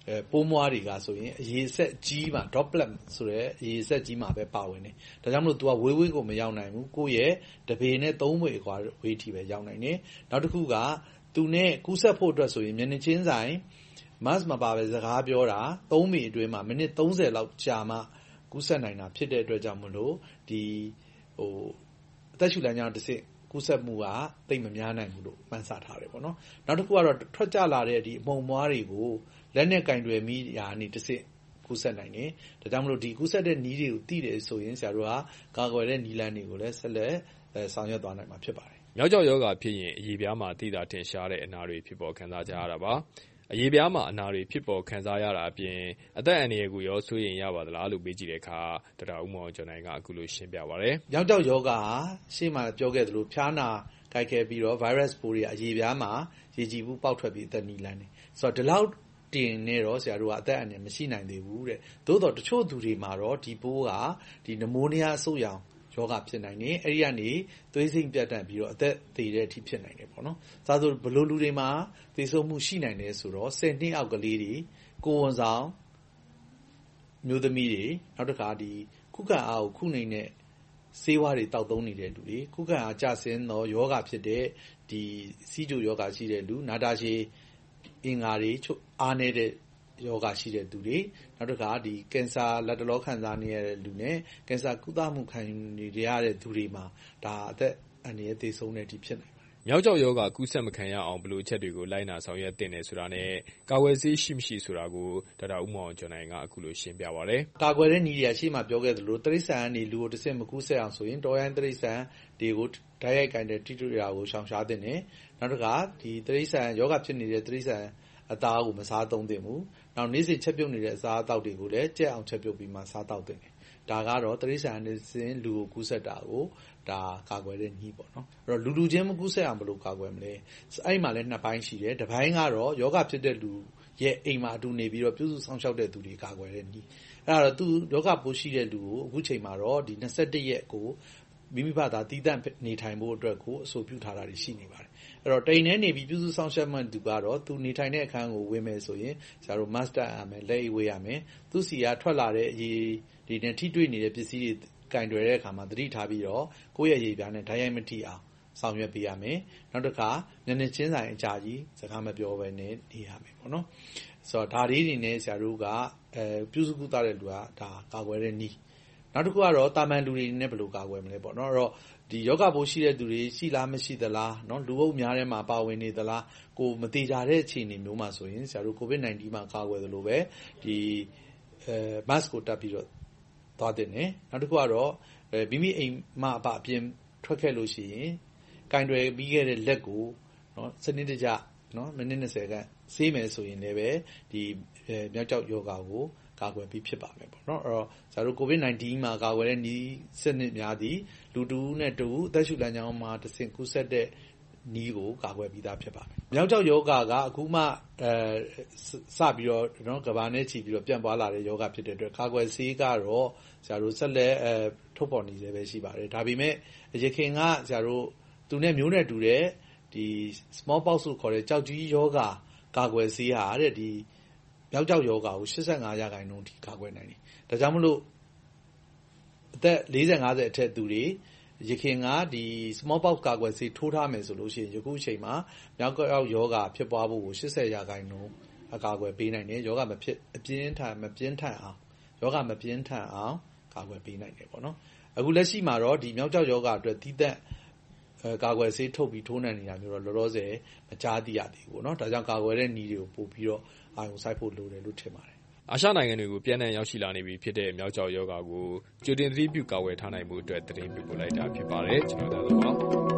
အဲပိုးမွားတွေကဆိုရင်အရေဆက်ကြီးမှာ droplet ဆိုတဲ့အရေဆက်ကြီးမှာပဲပါဝင်တယ်။ဒါကြောင့်မလို့ तू ကဝေးဝေးကိုမရောက်နိုင်ဘူး။ကိုယ့်ရဲ့တပေနဲ့သုံးပေကွာဝေးထိပဲရောက်နိုင်တယ်။နောက်တစ်ခုကသူနဲ့ကူးစက်ဖို့အတွက်ဆိုရင်မျက်နှာချင်းဆိုင် mask မပါပဲစကားပြောတာသုံးပေအတွင်းမှာမိနစ်သုံးဆယ်လောက်ကြာမှကူးစက်နိုင်တာဖြစ်တဲ့အတွက်ကြောင့်မလို့ဒီဟိုအသက်ရှူလမ်းကြောင်းတစ်ဆင့်ကူးစက်မှုကသိပ်မများနိုင်ဘူးလို့မှန်းဆထားတယ်ပေါ့နော်။နောက်တစ်ခုကတော့ထွက်ကြလာတဲ့ဒီအမှုန်မွားတွေကိုလက်နဲ့ကင်တွယ်မိရာနေတစ်ဆင့်ကူးစက်နိုင်တယ်။ဒါကြောင့်မလို့ဒီကူးစက်တဲ့နည်းတွေကိုသိတယ်ဆိုရင်ဆရာတို့ကကာကွယ်တဲ့နည်းလမ်းတွေကိုလည်းဆက်လက်ဆောင်ရွက်သွားနိုင်မှာဖြစ်ပါတယ်။မြောက်ကျောက်ရောဂါဖြစ်ရင်အရေပြားမှာသိတာထင်ရှားတဲ့အနာတွေဖြစ်ပေါ်ခံစားကြရတာပါ။အရေပြားမှာအနာတွေဖြစ်ပေါ်ခံစားရတာအပြင်အသက်အန္တရာယ်ကိုရောစိုးရိမ်ရပါသလားလို့မေးကြည့်တဲ့အခါဒေါက်တာဦးမောင်ကျော်နိုင်ကအခုလိုရှင်းပြပါတယ်။မြောက်ကျောက်ရောဂါဟာရှေ့မှာပြောခဲ့သလိုဖျားနာကိုက်ခဲပြီးတော့ virus ပိုးတွေအရေပြားမှာရေကြည်ဘူးပေါက်ထွက်ပြီးအသက်နီးလန်းနေ။ဆိုတော့ဒီလောက်တင်နေတော့ဆရာတို့ကအသက်အန္တရာယ်မရှိနိုင်သေးဘူးတဲ့။သို့တော့တချို့သူတွေမှာတော့ဒီပိုးကဒီနမိုးနီးယားအဆုတ်ရောင်ယောဂဖြစ်နိုင်တယ်။အဲဒီကနေသွေးစိမ့်ပြတ်တန့်ပြီးတော့အသက်သေတဲ့အထိဖြစ်နိုင်တယ်ပေါ့နော်။ဒါဆိုဘယ်လိုလူတွေမှာသေဆုံးမှုရှိနိုင်တယ်ဆိုတော့ဆယ်နှစ်အောက်ကလေးတွေကိုယ်ဝန်ဆောင်မျိုးသမီးတွေနောက်တစ်ခါဒီခုခံအားကိုခုနေတဲ့ဆေးဝါးတွေတောက်သုံးနေတဲ့လူတွေခုခံအားကျဆင်းသောယောဂဖြစ်တဲ့ဒီစီးကျိုယောဂရှိတဲ့လူနာတာရှည်အင်္ဂါတွေအားနေတဲ့ယောဂရှိတဲ့သူတွေနောက်တစ်ခါဒီကင်ဆာလက်တလောခံစားနေရတဲ့လူနဲ့ကင်ဆာကုသမှုခံနေရတဲ့သူတွေမှာဒါအသက်အန္တရာယ်သေဆုံးတဲ့အထိဖြစ်နိုင်ပါတယ်။မြောက်ကျောက်ရောဂါကူးစက်မခံရအောင်ဘယ်လိုအချက်တွေကိုလိုက်နာဆောင်ရွက်သင့်တယ်ဆိုတာနဲ့ကာကွယ်ဆေးရှိမရှိဆိုတာကိုဒေါက်တာဦးမောင်ကျော်နိုင်ကအခုလိုရှင်းပြပါတယ်။ကာကွယ်တဲ့နည်းတွေကရှေ့မှာပြောခဲ့သလိုတိရစ္ဆာန်ကနေလူကိုတစ်ဆင့်မကူးစက်အောင်ဆိုရင်တောရိုင်းတိရစ္ဆာန်တွေကိုဓာတ်ရိုက်ကင်တဲ့ထိတွေ့ရာကိုရှောင်ရှားသင့်တယ်။နောက်တစ်ခါဒီတိရစ္ဆာန်ယောဂဖြစ်နေတဲ့တိရစ္ဆာန်အသားကိုမစားသုံးသင့်ဘူး။နောက်နေ့စဉ်ချက်ပြုတ်နေတဲ့အစားအသောက်တွေကိုလည်းကြက်အောင်ချက်ပြုတ်ပြီးမှစားသောက်သင့်တယ်။ဒါကတော့တိရစ္ဆာန်နေစဉ်လူကိုကူးစက်တာကိုဒါကာကွယ်တဲ့နည်းပေါ့နော်။အဲ့တော့လူလူချင်းမကူးစက်အောင်ဘယ်လိုကာကွယ်မလဲ။အဲ့မှာလည်းနှစ်ပိုင်းရှိတယ်။တစ်ပိုင်းကတော့ယောဂဖြစ်တဲ့လူရဲ့အိမ်မှာအတူနေပြီးတော့ပြုစုဆောင်ရှောက်တဲ့သူတွေကာကွယ်တဲ့နည်း။အဲ့ဒါတော့သူယောဂပိုးရှိတဲ့လူကိုအခုချိန်မှာတော့ဒီနှစ်၁ရက်ကိုမိမိဘာသာတည်တံ့နေထိုင်ဖို့အတွက်ကိုအဆိုပြုထားတာရှိနေပါတယ်။အဲ့တော့တိမ်ထဲနေပြီးပြုစုဆောင်ရှောက်မှသူကတော့သူနေထိုင်တဲ့အခန်းကိုဝင်မယ်ဆိုရင်ဆရာတို့ mask တပ်ရမယ်လက်အိတ်ဝေးရမယ်။သူစီကထွက်လာတဲ့အရေးဒီနဲ့ထိတွေ့နေတဲ့ပစ္စည်းတွေကင်တွယ်တဲ့အခါမှာသတိထားပြီးတော့ကိုယ့်ရဲ့ရေပြားနဲ့ဓာတ်ရိုက်မထိအောင်ဆောင်ရွက်ပေးရမယ်။နောက်တစ်ခါမျက်နှာချင်းဆိုင်အကြာကြီးစကားမပြောဘဲနဲ့နေရမယ်ပေါ့နော်။ဆိုတော့ဒါလေးတွေနဲ့ဆရာတို့ကအဲပြုစုကုသတဲ့လူကဒါကာကွယ်တဲ့နည်းနောက်တစ်ခုကတော့တာမန်လူတွေနဲ့ဘယ်လိုကာကွယ်မလဲပေါ့နော်အဲ့တော့ဒီယောဂပိုးရှိတဲ့သူတွေရှိလားမရှိသလားเนาะလူအုပ်များထဲမှာပါဝင်နေသလားကိုမတိကြတဲ့အခြေအနေမျိုးမှာဆိုရင်ဆရာတို့ COVID 19 မှာကာကွယ်သလိုပဲဒီအဲ mask ကိုတပ်ပြီးတော့သွားတင်တယ်နောက်တစ်ခုကတော့မိမိအိမ်မှာအပအပြင်ထွက်ခဲ့လို့ရှိရင်ကင်တွယ်ပြီးခဲ့တဲ့လက်ကိုเนาะစနစ်တကျเนาะမိနစ်၂၀ခန့်ဆေးမယ်ဆိုရင်လည်းပဲဒီမြောက်ကျောက်ယောဂါကိုကာကွယ်ပြီးဖြစ်ပါမယ်ပေါ့နော်အဲ့တော့ဇာတို့ COVID 19 မှာကာကွယ်တဲ့နည်းစနစ်များသည်လူတူနဲ့တူအသက်ရှူလမ်းကြောင်းမှာတဆင့်ကူးစက်တဲ့နည်းကိုကာကွယ်ပြီးသားဖြစ်ပါမယ်။မြောက်ကျောက်ယောဂါကအခုမှအဲစပြီးတော့နော်ကဘာနဲ့ချီပြီးတော့ပြန့်ပွားလာတဲ့ယောဂဖြစ်တဲ့အတွက်ကာကွယ်ဆေးကတော့ဇာတို့ဆက်လက်အဲထုတ်ပေါ်နေသေးပဲရှိပါတယ်။ဒါပေမဲ့ရခင်ကဇာတို့သူနဲ့မျိုးနဲ့တူတဲ့ဒီ small pox လို့ခေါ်တဲ့ကြောက်ကြီးယောဂါကာကွယ်ဆေးဟာတဲ့ဒီမြောက်ကျောက်ယောဂါကို၈၅ရာခိုင်နှုန်းထိကာကွယ်နိုင်တယ်။ဒါကြောင့်မလို့အသက်၄၀ ၅၀အထက်သူတွေရခင်ကဒီ small pox ကာကွယ်ဆေးထိုးထားမယ်ဆိုလို့ရှိရင်ယခုအချိန်မှာမြောက်ကျောက်ယောဂါဖြစ်ပွားဖို့ကို၈၀ရာခိုင်နှုန်းအကာအကွယ်ပေးနိုင်တယ်။ယောဂါမဖြစ်အပြင်းထန်မပြင်းထန်အောင်ယောဂါမပြင်းထန်အောင်ကာကွယ်ပေးနိုင်တယ်ပေါ့နော်။အခုလက်ရှိမှာတော့ဒီမြောက်ကျောက်ယောဂါအတွက်တည်တံ့ကာကွယ်ဆေးထုတ်ပြီးထိုးနှံနေတာမျိုးတော့လောလောဆယ်မကြားသိရသေးဘူးပေါ့နော်။ဒါကြောင့်ကာကွယ်တဲ့နည်းတွေကိုပို့ပြီးတော့အာရုံစိုက်ဖို့လိုတယ်လို့ထင်ပါတယ်။အာရှနိုင်ငံတွေကိုပြန်လည်ရောက်ရှိလာနေပြီဖြစ်တဲ့မြောက်ကျောက်ယောဂါကိုကြိုတင်သတိပြုကာကွယ်ထားနိုင်မှုအတွက်သတင်းပြုပို့လိုက်တာဖြစ်ပါတယ်။ကျွန်တော်တို့ပါ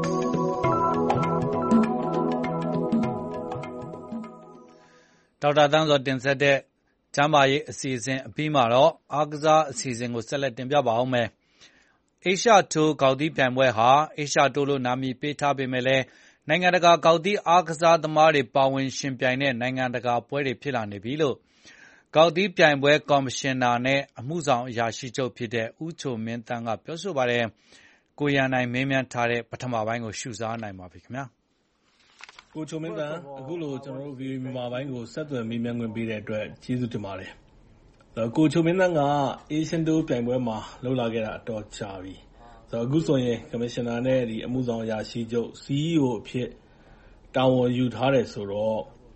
ဒေါက်တာသန်းစောတင်ဆက်တဲ့ကျမ်းမာရေးအစီအစဉ်အပြီးမှာတော့အားကစားအစီအစဉ်ကိုဆက်လက်တင်ပြပါအောင်မယ်။အေရှာတိုးဂေါက်သီးပြိုင်ပွဲဟာအေရှာတိုးလို့နာမည်ပေးထားပေမဲ့လည်းနိုင်ငံတကာဂေါက်သီးအားကစားသမားတွေပါဝင်ယှဉ်ပြိုင်တဲ့နိုင်ငံတကာပွဲတွေဖြစ်လာနေပြီလို့ဂေါက်သီးပြိုင်ပွဲကော်မရှင်နာနဲ့အမှုဆောင်အရာရှိချုပ်ဖြစ်တဲ့ဦးချိုမင်းသန်းကပြောဆိုပါတယ်။ကိုရန်နိုင်မေးမြန်းထားတဲ့ပထမပိုင်းကိုရှုစားနိုင်ပါပြီခင်ဗျာ။ကိုချိုမင်းတန်အခုလိုကျွန်တော်တို့ ဗီအိုအေ မြန်မာပိုင်းကိုဆက်သွယ်မေးမြန်းခွင့်ပေးတဲ့အတွက်ကျေးဇူးတင်ပါတယ်။ကိုချိုမင်းတန်က Asian Tour ပြိုင်ပွဲမှာလှုပ်လာခဲ့တာအတော်ကြာပြီ။ဆိုတော့အခုဆိုရင် Commissioner နဲ့ဒီအမှုဆောင်အရာရှိချုပ် စီ အီ အို အဖြစ်တာဝန်ယူထားတယ်ဆိုတော့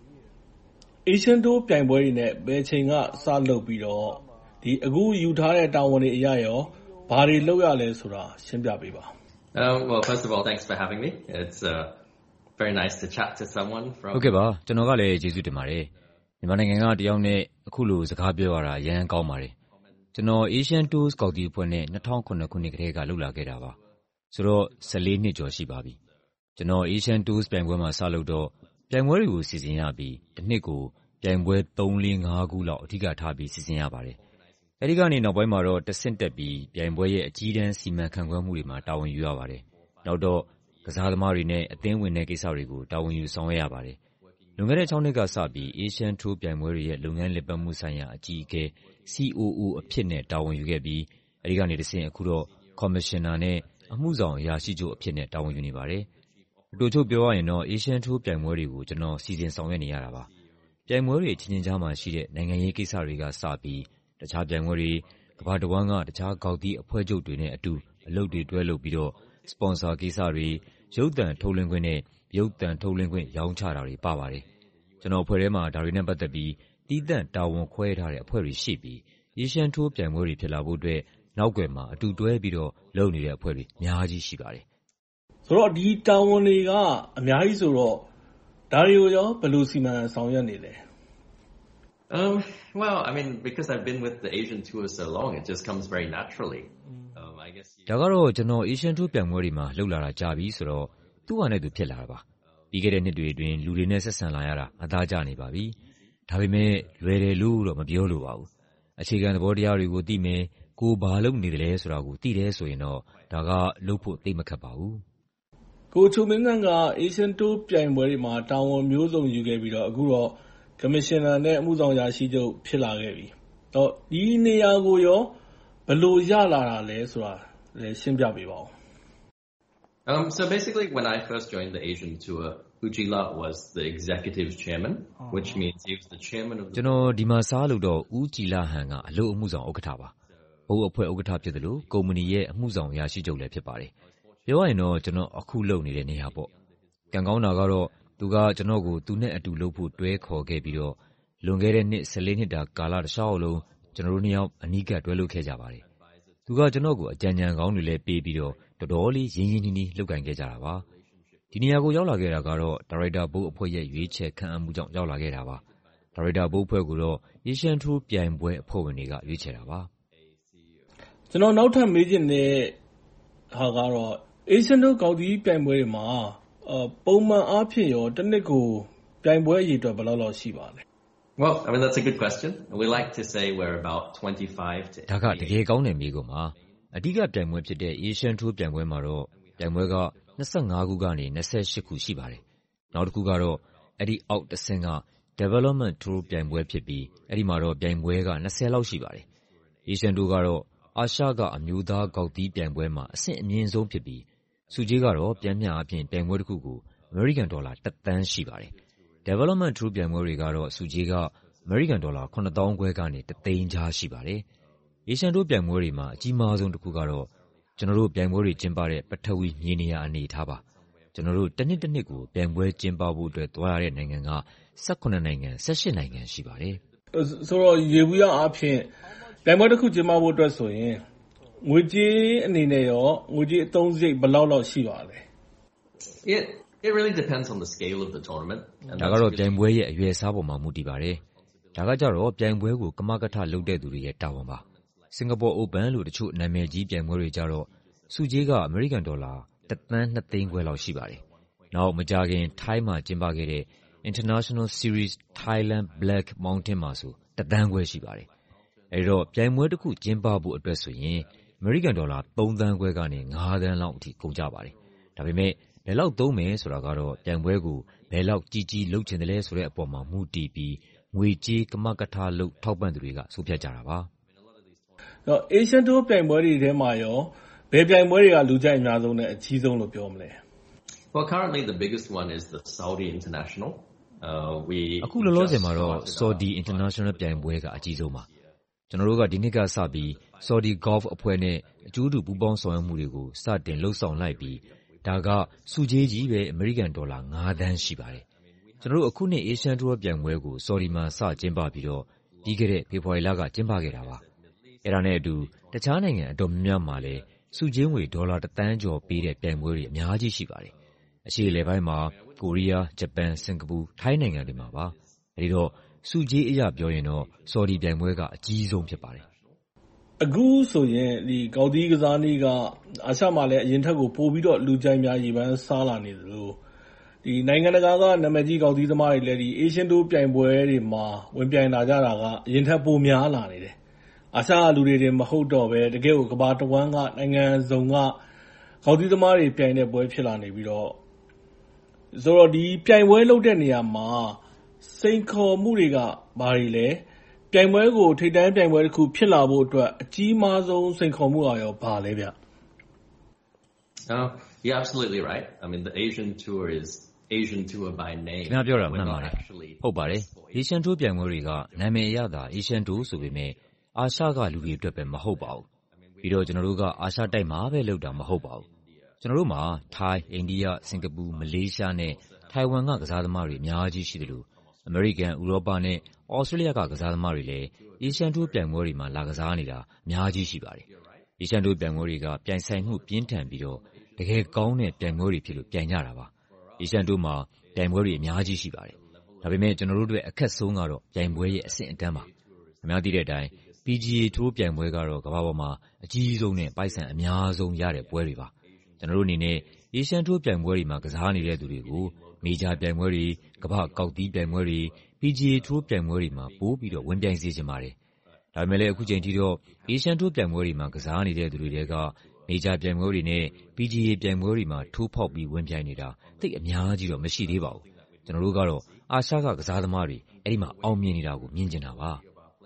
Asian Tour ပြိုင်ပွဲတွေနဲ့ဘယ်ချိန်ကစလုပ်ပြီးတော့ဒီအခုယူထားတဲ့တာဝန်တွေအရရောဘာတွေလုပ်ရလဲဆိုတာရှင်းပြပေးပါ။ Um, well, first of all, thanks for having me. It's uh, very nice to chat to someone from. ဟုတ်ကဲ့ပါကျွန်တော်ကလည်းကျေးဇူးတင်ပါတယ်မြန်မာနိုင်ငံကတယောက်နဲ့အခုလိုစကားပြောရတာရမ်းကောင်းပါတယ်ကျွန်တော် Asian Tours ကော်တီအဖွဲ့နဲ့၂၀၀၇ခုနှစ်ကတည်းကလှုပ်လာခဲ့တာပါဆိုတော့၁၄နှစ်ကျော်ရှိပါပြီကျွန်တော် Asian Tours ပြိုင်ပွဲမှာစလုပ်တော့ပြိုင်ပွဲတွေကိုစီစဉ်ရပြီးတစ်နှစ်ကိုပြိုင်ပွဲ၃ ၄ ၅ခုလောက်အဓိကထားပြီးစီစဉ်ရပါတယ်အဲဒီကနေနောက်ပိုင်းမှာတော့တဆင့်တက်ပြီးပြိုင်ပွဲရဲ့အကြီးတန်းစီမံခန့်ခွဲမှုတွေမှာတာဝန်ယူရပါတယ်နောက်တော့ကစားသမားတွေနဲ့အသင်းဝင်တဲ့ကိစ္စတွေကိုတာဝန်ယူဆောင်ရွက်ရပါတယ်လွန်ခဲ့တဲ့၆နှစ်ကစပြီး Asian Tour ပြိုင်ပွဲတွေရဲ့လုပ်ငန်းလည်ပတ်မှုဆိုင်ရာအကြီးအကဲ စီ အို အို အဖြစ်နဲ့တာဝန်ယူခဲ့ပြီးအဲဒီကနေတဆင့်အခုတော့ Commissioner နဲ့အမှုဆောင်အရာရှိချုပ်အဖြစ်နဲ့တာဝန်ယူနေပါတယ်အတူချုပ်ပြောရရင်တော့ Asian Tour ပြိုင်ပွဲတွေကိုကျွန်တော်စီစဉ်ဆောင်ရွက်နေရတာပါပြိုင်ပွဲတွေချင်းချင်းကြားမှာရှိတဲ့နိုင်ငံရေးကိစ္စတွေကစပြီးတခြားပြိုင်ပွဲတွေကမ္ဘာတစ်ဝန်းကတခြားကောက်တီးအဖွဲ့ချုပ်တွေနဲ့အတူအလုပ်တွေတွဲလုပ်ပြီးတော့ sponsor ကိစ္စတွေရုပ်သံထုတ်လွှင့်ခွင့်နဲ့ရုပ်သံထုတ်လွှင့်ခွင့်ရောင်းချတာတွေပါပါတယ်ကျွန်တော်အဖွဲ့ထဲမှာဒါတွေနဲ့ပတ်သက်ပြီးတည်တံ့တာဝန်ခွဲထားတဲ့အဖွဲ့တွေရှိပြီး Asian Tour ပြိုင်ပွဲတွေဖြစ်လာဖို့အတွက်နောက်ွယ်မှာအတူတွဲပြီးတော့လုပ်နေတဲ့အဖွဲ့တွေအများကြီးရှိပါတယ်ဆိုတော့ဒီတာဝန်တွေကအများကြီးဆိုတော့ဒါတွေကိုရောဘယ်လိုစီမံဆောင်ရွက်နေလဲ Um, well, I mean, because I've been with the Asian Tour so long, it just comes very naturally. Um, I guess. ဒါကတော့ကျွန်တော် Asian Tour ပြိုင်ပွဲတွေမှာလှုပ်လာတာကြာပြီဆိုတော့သူ့ဟာနဲ့သူဖြစ်လာတာပါပြီးခဲ့တဲ့နှစ်တွေအတွင်းလူတွေနဲ့ဆက်ဆံလာရတာအသားကျနေပါပြီဒါပေမဲ့လွယ်တယ်လို့တော့မပြောလို့ပါဘူးအခြေခံသဘောတရားတွေကိုသိမယ်ကိုဘာလုပ်နေတယ်လဲဆိုတာကိုသိတယ်ဆိုရင်တော့ဒါကလုပ်ဖို့သိမခက်ပါဘူးကိုချိုမင်းက Asian Tour ပြိုင်ပွဲတွေမှာတာဝန်မျိုးစုံယူခဲ့ပြီးတော့အခုတော့Commissioner နဲ့အမှုဆောင်အရာရှိချုပ်ဖြစ်လာခဲ့ပြီ။တော့ဒီနေရာကိုရောဘယ်လိုရလာတာလဲဆိုတာလည်းရှင်းပြပေးပါဦး။ Um, so basically, when I first joined the Asian Tour, Ujila was the executive chairman, which means he was the chairman of the. ကျွန်တော်ဒီမှာစားလို့တော့ဦးကြည်လာဟန်ကအလုပ်အမှုဆောင်ဥက္ကဋ္ဌပါ။ဘုတ်အဖွဲ့ဥက္ကဋ္ဌဖြစ်တယ်လို့ကုမ္ပဏီရဲ့အမှုဆောင်အရာရှိချုပ်လည်းဖြစ်ပါတယ်။ပြောရရင်တော့ကျွန်တော်အခုလုပ်နေတဲ့နေရာပေါ့။ကံကောင်းတာကတော့သူကကျွန်တော်ကိုသူနဲ့အတူလုပ်ဖို့တွဲခေါ်ခဲ့ပြီးတော့လွန်ခဲ့တဲ့နှစ်၁၄နှစ်တာကာလတစ်လျှောက်လုံးကျွန်တော်တို့နှစ်ယောက်အနီးကပ်တွဲလုပ်ခဲ့ကြပါတယ်။သူကကျွန်တော်ကိုအကြံဉာဏ်ကောင်းတွေလည်းပေးပြီးတော့တော်တော်လေးရင်းရင်းနှီးနှီးလုပ်ကိုင်ခဲ့ကြတာပါ။ဒီနေရာကိုရောက်လာခဲ့တာကတော့ဒါရိုက်တာဘုတ်အဖွဲ့ရဲ့ရွေးချယ်ခန့်အပ်မှုကြောင့်ရောက်လာခဲ့တာပါ။ဒါရိုက်တာဘုတ်အဖွဲ့ကိုတော့ Asian Tour ပြိုင်ပွဲအဖွဲ့ဝင်တွေကရွေးချယ်တာပါ။ကျွန်တော်နောက်ထပ်မေးချင်တဲ့ဟာကတော့ Asian Tour ကောက်တီးပြိုင်ပွဲတွေမှာပုံမှန်အားဖြင့်ရောတစ်နှစ်ကိုပြိုင်ပွဲအရေအတွက်ဘယ်လောက်လောက်ရှိပါလဲ Well, I mean that's a good question. We like to say we're about twenty-five to. ဒါကတကယ်ကောင်းတဲ့မေးခွန်းပါအဓိကပြိုင်ပွဲဖြစ်တဲ့ Asian Tour ပြိုင်ပွဲမှာတော့ပြိုင်ပွဲက၂၅ခုကနေ၂၈ခုရှိပါတယ်နောက်တစ်ခုကတော့အဲ့ဒီအောက်တစ်ဆင့်က Development Tour ပြိုင်ပွဲဖြစ်ပြီးအဲ့ဒီမှာတော့ပြိုင်ပွဲက၂၀လောက်ရှိပါတယ် Asian Tour ကတော့အာရှကအမျိုးသားကောက်တီးပြိုင်ပွဲမှာအဆင့်အမြင့်ဆုံးဖြစ်ပြီးစုကြီးကတော့ပြန်မျှအပြင်ပြိုင်ပွဲတစ်ခုကို American Dollar တစ်သန်းရှိပါတယ် Development Tour ပြိုင်ပွဲတွေကတော့စုကြီးက American Dollar ခုနှစ်သောင်းခွဲကနေတစ်သိန်းကြားရှိပါတယ် Asian Tour ပြိုင်ပွဲတွေမှာအကြီးမားဆုံးတစ်ခုကတော့ကျွန်တော်တို့ပြိုင်ပွဲတွေကျင်းပတဲ့ပထဝီမြေနေရာအနေထားပါကျွန်တော်တို့တစ်နှစ်တစ်နှစ်ကိုပြိုင်ပွဲကျင်းပဖို့အတွက်သွားရတဲ့နိုင်ငံက၁၈နိုင်ငံ၁၈နိုင်ငံရှိပါတယ်ဆိုတော့ရေဘူးရအားဖြင့်ပြိုင်ပွဲတစ်ခုကျင်းပဖို့အတွက်ဆိုရင်ငွေကြေးအနေနဲ့ရောငွေကြေးအသုံးစရိတ်ဘယ်လောက်လောက်ရှိပါလဲ It it really depends on the scale of the tournament. ဒါကတော့ပြိုင်ပွဲရဲ့အရွယ်အစားပေါ်မှာမူတည်ပါတယ်ဒါကကြတော့ပြိုင်ပွဲကိုကမကထလုပ်တဲ့သူတွေရဲ့တာဝန်ပါစင်ကာပူ Open လို့တချို့နာမည်ကြီးပြိုင်ပွဲတွေကြတော့စုကြီးက American Dollar တစ်သန်းနှစ်သိန်းခွဲလောက်ရှိပါတယ်နောက်မကြာခင်ထိုင်းမှာကျင်းပခဲ့တဲ့ International Series Thailand Black Mountain မှာဆိုတစ်သန်းခွဲရှိပါတယ်အဲဒီတော့ပြိုင်ပွဲတစ်ခုကျင်းပဖို့အတွက်ဆိုရင် American Dollar သုံးသန်းခွဲကနေငါးသန်းလောက်အထိကုန်ကြပါတယ်ဒါပေမဲ့ဘယ်လောက်သုံးမယ်ဆိုတာကတော့ပြိုင်ပွဲကိုဘယ်လောက်ကြီးကြီးလုပ်ချင်တယ်လဲဆိုတဲ့အပေါ်မှာမူတည်ပြီးငွေကြေးကမကထလုပ်ထောက်ပံ့သူတွေကဆုံးဖြတ်ကြတာပါတော့ Asian Tour ပြိုင်ပွဲတွေထဲမှာရောဘယ်ပြိုင်ပွဲတွေကလူကြိုက်အများဆုံးနဲ့အကြီးဆုံးလို့ပြောမလဲ Well, currently the biggest one is the Saudi International. Uh, we အခုလောလောဆယ်မှာတော့ Saudi International ပြိုင်ပွဲကအကြီးဆုံးပါ။ကျွန်တော်တို့ကဒီနှစ်ကစပြီး Saudi Golf အဖွဲ့နဲ့အကျိုးတူပူးပေါင်းဆောင်ရွက်မှုတွေကိုစတင်လှုပ်ဆောင်လိုက်ပြီးဒါကစုကြေးကြီးပဲအမေရိကန်ဒေါ်လာငါးသန်းရှိပါတယ်။ကျွန်တော်တို့အခုနှစ် Asian Tour ပြိုင်ပွဲကို Saudi မှာစကျင်းပပြီးတော့ပြီးခဲ့တဲ့ဖေဖော်ဝါရီလကကျင်းပခဲ့တာပါ။အဲ့ဒါနဲ့အတူတခြားနိုင်ငံအတော်များများမှာလည်းစုကြေးငွေဒေါ်လာတစ်သန်းကျော်ပေးတဲ့ပြိုင်ပွဲတွေအများကြီးရှိပါတယ်။အရှေ့အလယ်ပိုင်းမှာကိုရီးယား၊ဂျပန်၊စင်ကာပူ၊ထိုင်းနိုင်ငံတွေမှာပါ။အဲဒီတော့စုကြေးအရပြောရင်တော့ Saudi ပြိုင်ပွဲကအကြီးဆုံးဖြစ်ပါတယ်။အခုဆိုရင်ဒီကောက်သီးကစားနည်းကအာရှမှာလည်းအရင်ထက်ကိုပိုပြီးတော့လူကြိုက်များရေပန်းစားလာနေသလိုဒီနိုင်ငံတကာကနာမည်ကြီးကောက်သီးသမားတွေလည်းဒီ Asian Tour ပြိုင်ပွဲတွေမှာဝင်ပြိုင်လာကြတာကအရင်ထက်ပိုများလာနေတယ်။အာရှကလူတွေတင်မဟုတ်တော့ပဲတကယ်ကိုကမ္ဘာတစ်ဝန်းကနိုင်ငံစုံကကောက်သီးသမားတွေပြိုင်တဲ့ပွဲဖြစ်လာနေပြီးတော့ဆိုတော့ဒီပြိုင်ပွဲလုပ်တဲ့နေရာမှာစိန်ခေါ်မှုတွေကဘာတွေလဲပြိုင်ပွဲကိုထိပ်တန်းပြိုင်ပွဲတစ်ခုဖြစ်လာဖို့အတွက်အကြီးမားဆုံးစိန်ခေါ်မှုရောဘာလဲဗျ Uh, you're absolutely right. I mean, the Asian Tour is Asian Tour by name. ခင်ဗျားပြောတာမှန်ပါတယ်။ဟုတ်ပါတယ်။ Asian Tour ပြိုင်ပွဲတွေကနာမည်အရသာ Asian Tour ဆိုပေမဲ့အာရှကလူတွေအတွက်ပဲမဟုတ်ပါဘူး။ပြီးတော့ကျွန်တော်တို့ကအာရှတိုက်မှာပဲလုပ်တာမဟုတ်ပါဘူး။ကျွန်တော်တို့မှာထိုင်း၊အိန္ဒိယ၊စင်ကာပူ၊မလေးရှားနဲ့ထိုင်ဝမ်ကကစားသမားတွေအများကြီးရှိတယ်လို့အမေရိကန်၊ဥရောပနဲ့ဩစတြေးလျကကစားသမားတွေလည်း Asian Tour ပြိုင်ပွဲတွေမှာလာကစားနေတာအများကြီးရှိပါတယ်။ Asian Tour ပြိုင်ပွဲတွေကပြိုင်ဆိုင်မှုပြင်းထန်ပြီးတော့တကယ်ကောင်းတဲ့ပြိုင်ပွဲတွေဖြစ်လို့ပြိုင်ကြတာပါ။ Asian Tour မှာပြိုင်ပွဲတွေအများကြီးရှိပါတယ်။ဒါပေမဲ့ကျွန်တော်တို့အတွက်အခက်ဆုံးကတော့ပြိုင်ပွဲရဲ့အဆင့်အတန်းပါ။ခင်ဗျားသိတဲ့အတိုင်း P G A Tour ပြိုင်ပွဲကတော့ကမ္ဘာပေါ်မှာအကြီးဆုံးနဲ့ပိုက်ဆံအများဆုံးရတဲ့ပွဲတွေပါ။ကျွန်တော်တို့အနေနဲ့ Asian Tour ပြိုင်ပွဲတွေမှာကစားနေတဲ့သူတွေကိုမေဂျာပြိုင်ပွဲတွေကမ္ဘာကောက်သီးပြိုင်ပွဲတွေ P G A Tour ပြိုင်ပွဲတွေမှာပိုပြီးတော့ဝင်ပြိုင်စေချင်ပါတယ်။ဒါပေမဲ့လည်းအခုချိန်ထိတော့ Asian Tour ပြိုင်ပွဲတွေမှာကစားနေတဲ့သူတွေတွေကမေဂျာပြိုင်ပွဲတွေနဲ့ P G A ပြိုင်ပွဲတွေမှာထိုးဖောက်ပြီးဝင်ပြိုင်နေတာသိပ်အများကြီးတော့မရှိသေးပါဘူး။ကျွန်တော်တို့ကတော့အာရှကကစားသမားတွေအဲ့ဒီမှာအောင်မြင်နေတာကိုမြင်ကျင်တာပါ။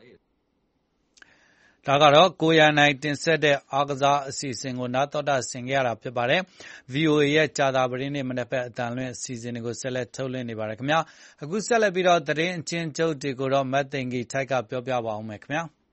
ဒါကတော့ကိုရန်နိုင်တင်ဆက်တဲ့အားကစားအစီအစဉ်ကိုနားတော်တာဆင်ကြရတာဖြစ်ပါတယ်။ V O A ရဲ့ကြာတာပရင်းနဲ့မနက်ဖက်အတန်လွင့်အစီအစဉ်တွေကိုဆက်လက်ထုတ်လွှင့်နေပါတယ်ခင်ဗျာ။အခုဆက်လက်ပြီးတော့သတင်းအချင်းချုပ်တွေကိုတော့မတ်သိန်ကြီးထိုက်ကပြောပြပါအောင်မယ်ခင်ဗျာ။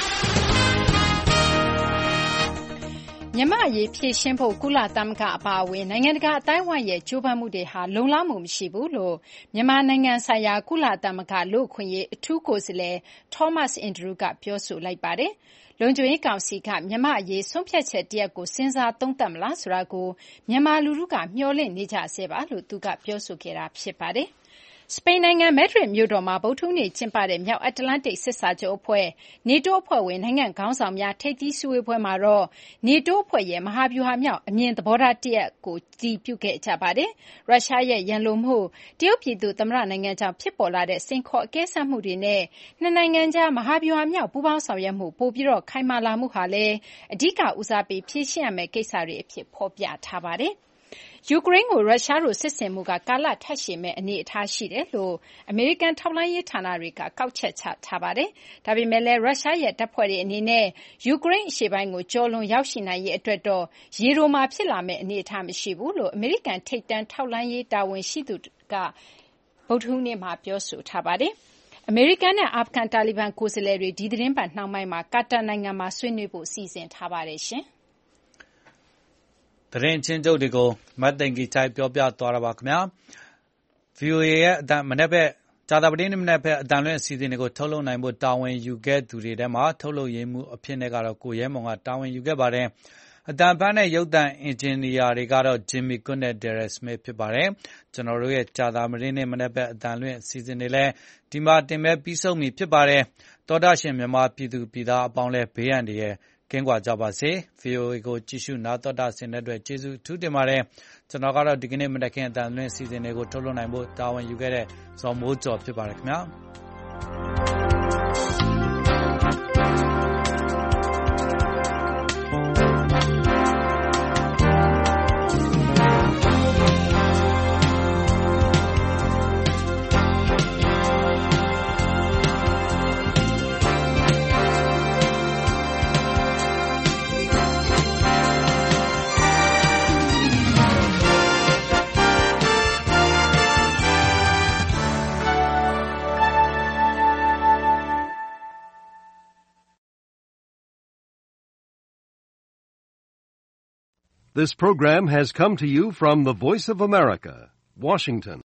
မြန်မာ့အရေးဖြေရှင်းဖို့ကုလသမဂ္ဂအပါအဝင်နိုင်ငံတကာအသိုင်းအဝိုင်းရဲ့ကြိုးပမ်းမှုတွေဟာလုံလောက်မှုမရှိဘူးလို့မြန်မာနိုင်ငံဆိုင်ရာကုလသမဂ္ဂလူ့အခွင့်အရေးအထူးကိုယ်စားလှယ် Thomas Andrews ကပြောဆိုလိုက်ပါတယ်။လုံခြုံရေးကောင်စီကမြန်မာ့အရေးဆုံးဖြတ်ချက်တရပ်ကိုစဉ်းစားသုံးသပ်မလားဆိုတာကိုမြန်မာလူထုကမျှော်လင့်နေကြဆဲပါလို့သူကပြောဆိုခဲ့တာဖြစ်ပါတယ်။စပိန်နိုင်ငံမက်ဒရစ်မြို့တော်မှာဗုဒ္ဓဟူးနေ့ကျင်းပတဲ့မြောက်အတ္တလန္တိတ်စစ်စာချုပ်အဖွဲ့ NATO အဖွဲ့ဝင်နိုင်ငံခေါင်းဆောင်များထိပ်သီးစည်းဝေးပွဲမှာတော့ NATO အဖွဲ့ရဲ့မဟာဗျူဟာမြောက်အမြင်သဘောထားတရပ်ကိုအတည်ပြုခဲ့ကြပါတယ်။ရုရှားရဲ့ရန်လိုမှု၊တရုတ်ပြည်သူ့သမ္မတနိုင်ငံကြောင့်ဖြစ်ပေါ်လာတဲ့စိန်ခေါ်အကဲစမ်းမှုတွေနဲ့နှစ်နိုင်ငံကြားမဟာဗျူဟာမြောက်ပူးပေါင်းဆောင်ရွက်မှုပိုပြီးခိုင်မာလာမှုဟာလည်းအဓိကဦးစားပေးဖြေရှင်းရမယ့်ကိစ္စတွေအဖြစ်ဖော်ပြထားပါတယ်။ယူကရိန်းကိုရုရှားတို့စစ်ဆင်မှုကကာလထပ်ရှည်မယ့်အနေအထားရှိတယ်လို့အမေရိကန်ထောက်လှမ်းရေးဌာနတွေကကောက်ချက်ချထားပါတယ်။ဒါပေမဲ့လည်းရုရှားရဲ့တပ်ဖွဲ့တွေအနေနဲ့ယူကရိန်းအရှေ့ပိုင်းကိုကျော်လွန်ရောက်ရှိနိုင်ရေးအတွက်တော့ရေတိုမှာဖြစ်လာမယ့်အနေအထားမရှိဘူးလို့အမေရိကန်ထိပ်တန်းထောက်လှမ်းရေးတာဝန်ရှိသူကဗုဒ္ဓဟူးနေ့မှာပြောဆိုထားပါတယ်။အမေရိကန်နဲ့အာဖဂန်တာလီဘန်ကိုယ်စားလှယ်တွေဒီသတင်းပတ်နှောင်းပိုင်းမှာကာတာနိုင်ငံမှာဆွေးနွေးဖို့စီစဉ်ထားပါတယ်ရှင်။သတင်းချင်းချုပ်တွေကိုမတ်သိန်ကြီးထိုက်ပြောပြသွားတာပါခင်ဗျာ V O A ရဲ့အတန်မနေ့ပဲကြာသပတေးနေ့မနေ့ပဲအတန်လွင့်အစီအစဉ်တွေကိုထုတ်လုပ်နိုင်ဖို့တာဝန်ယူခဲ့သူတွေထဲမှာထုတ်လုပ်ရေးမှုအဖြစ်နဲ့ကတော့ကိုရဲမွန်ကတာဝန်ယူခဲ့ပါတယ်အတန်ဖန်နဲ့ရုပ်သံအင်ဂျင်နီယာတွေကတော့ Jimmy Cook နဲ့ Derek Smith ဖြစ်ပါတယ်ကျွန်တော်တို့ရဲ့ကြာသပတေးနေ့မနေ့ပဲအတန်လွင့်အစီအစဉ်တွေလည်းဒီမှာတင်မဲ့ပြီးဆုံးပြီဖြစ်ပါတယ်တောတာရှင်မြန်မာပြည်သူပြည်သားအပေါင်းလဲဘေးရန်တွေရဲ့ကင်းကွာကြပါစေ V O A ကိုကြည့်ရှုနားတော်တာဆင်တဲ့အတွက်ကျေးဇူးထူးတင်ပါတယ်ကျွန်တော်ကတော့ဒီကနေ့မနက်ခင်းအတန်လွင့်အစီအစဉ်တွေကိုထုတ်လွှင့်နိုင်ဖို့တာဝန်ယူခဲ့တဲ့ဇော်မိုးကျော်ဖြစ်ပါတယ်ခင်ဗျာ This program has come to you from the Voice of America, Washington.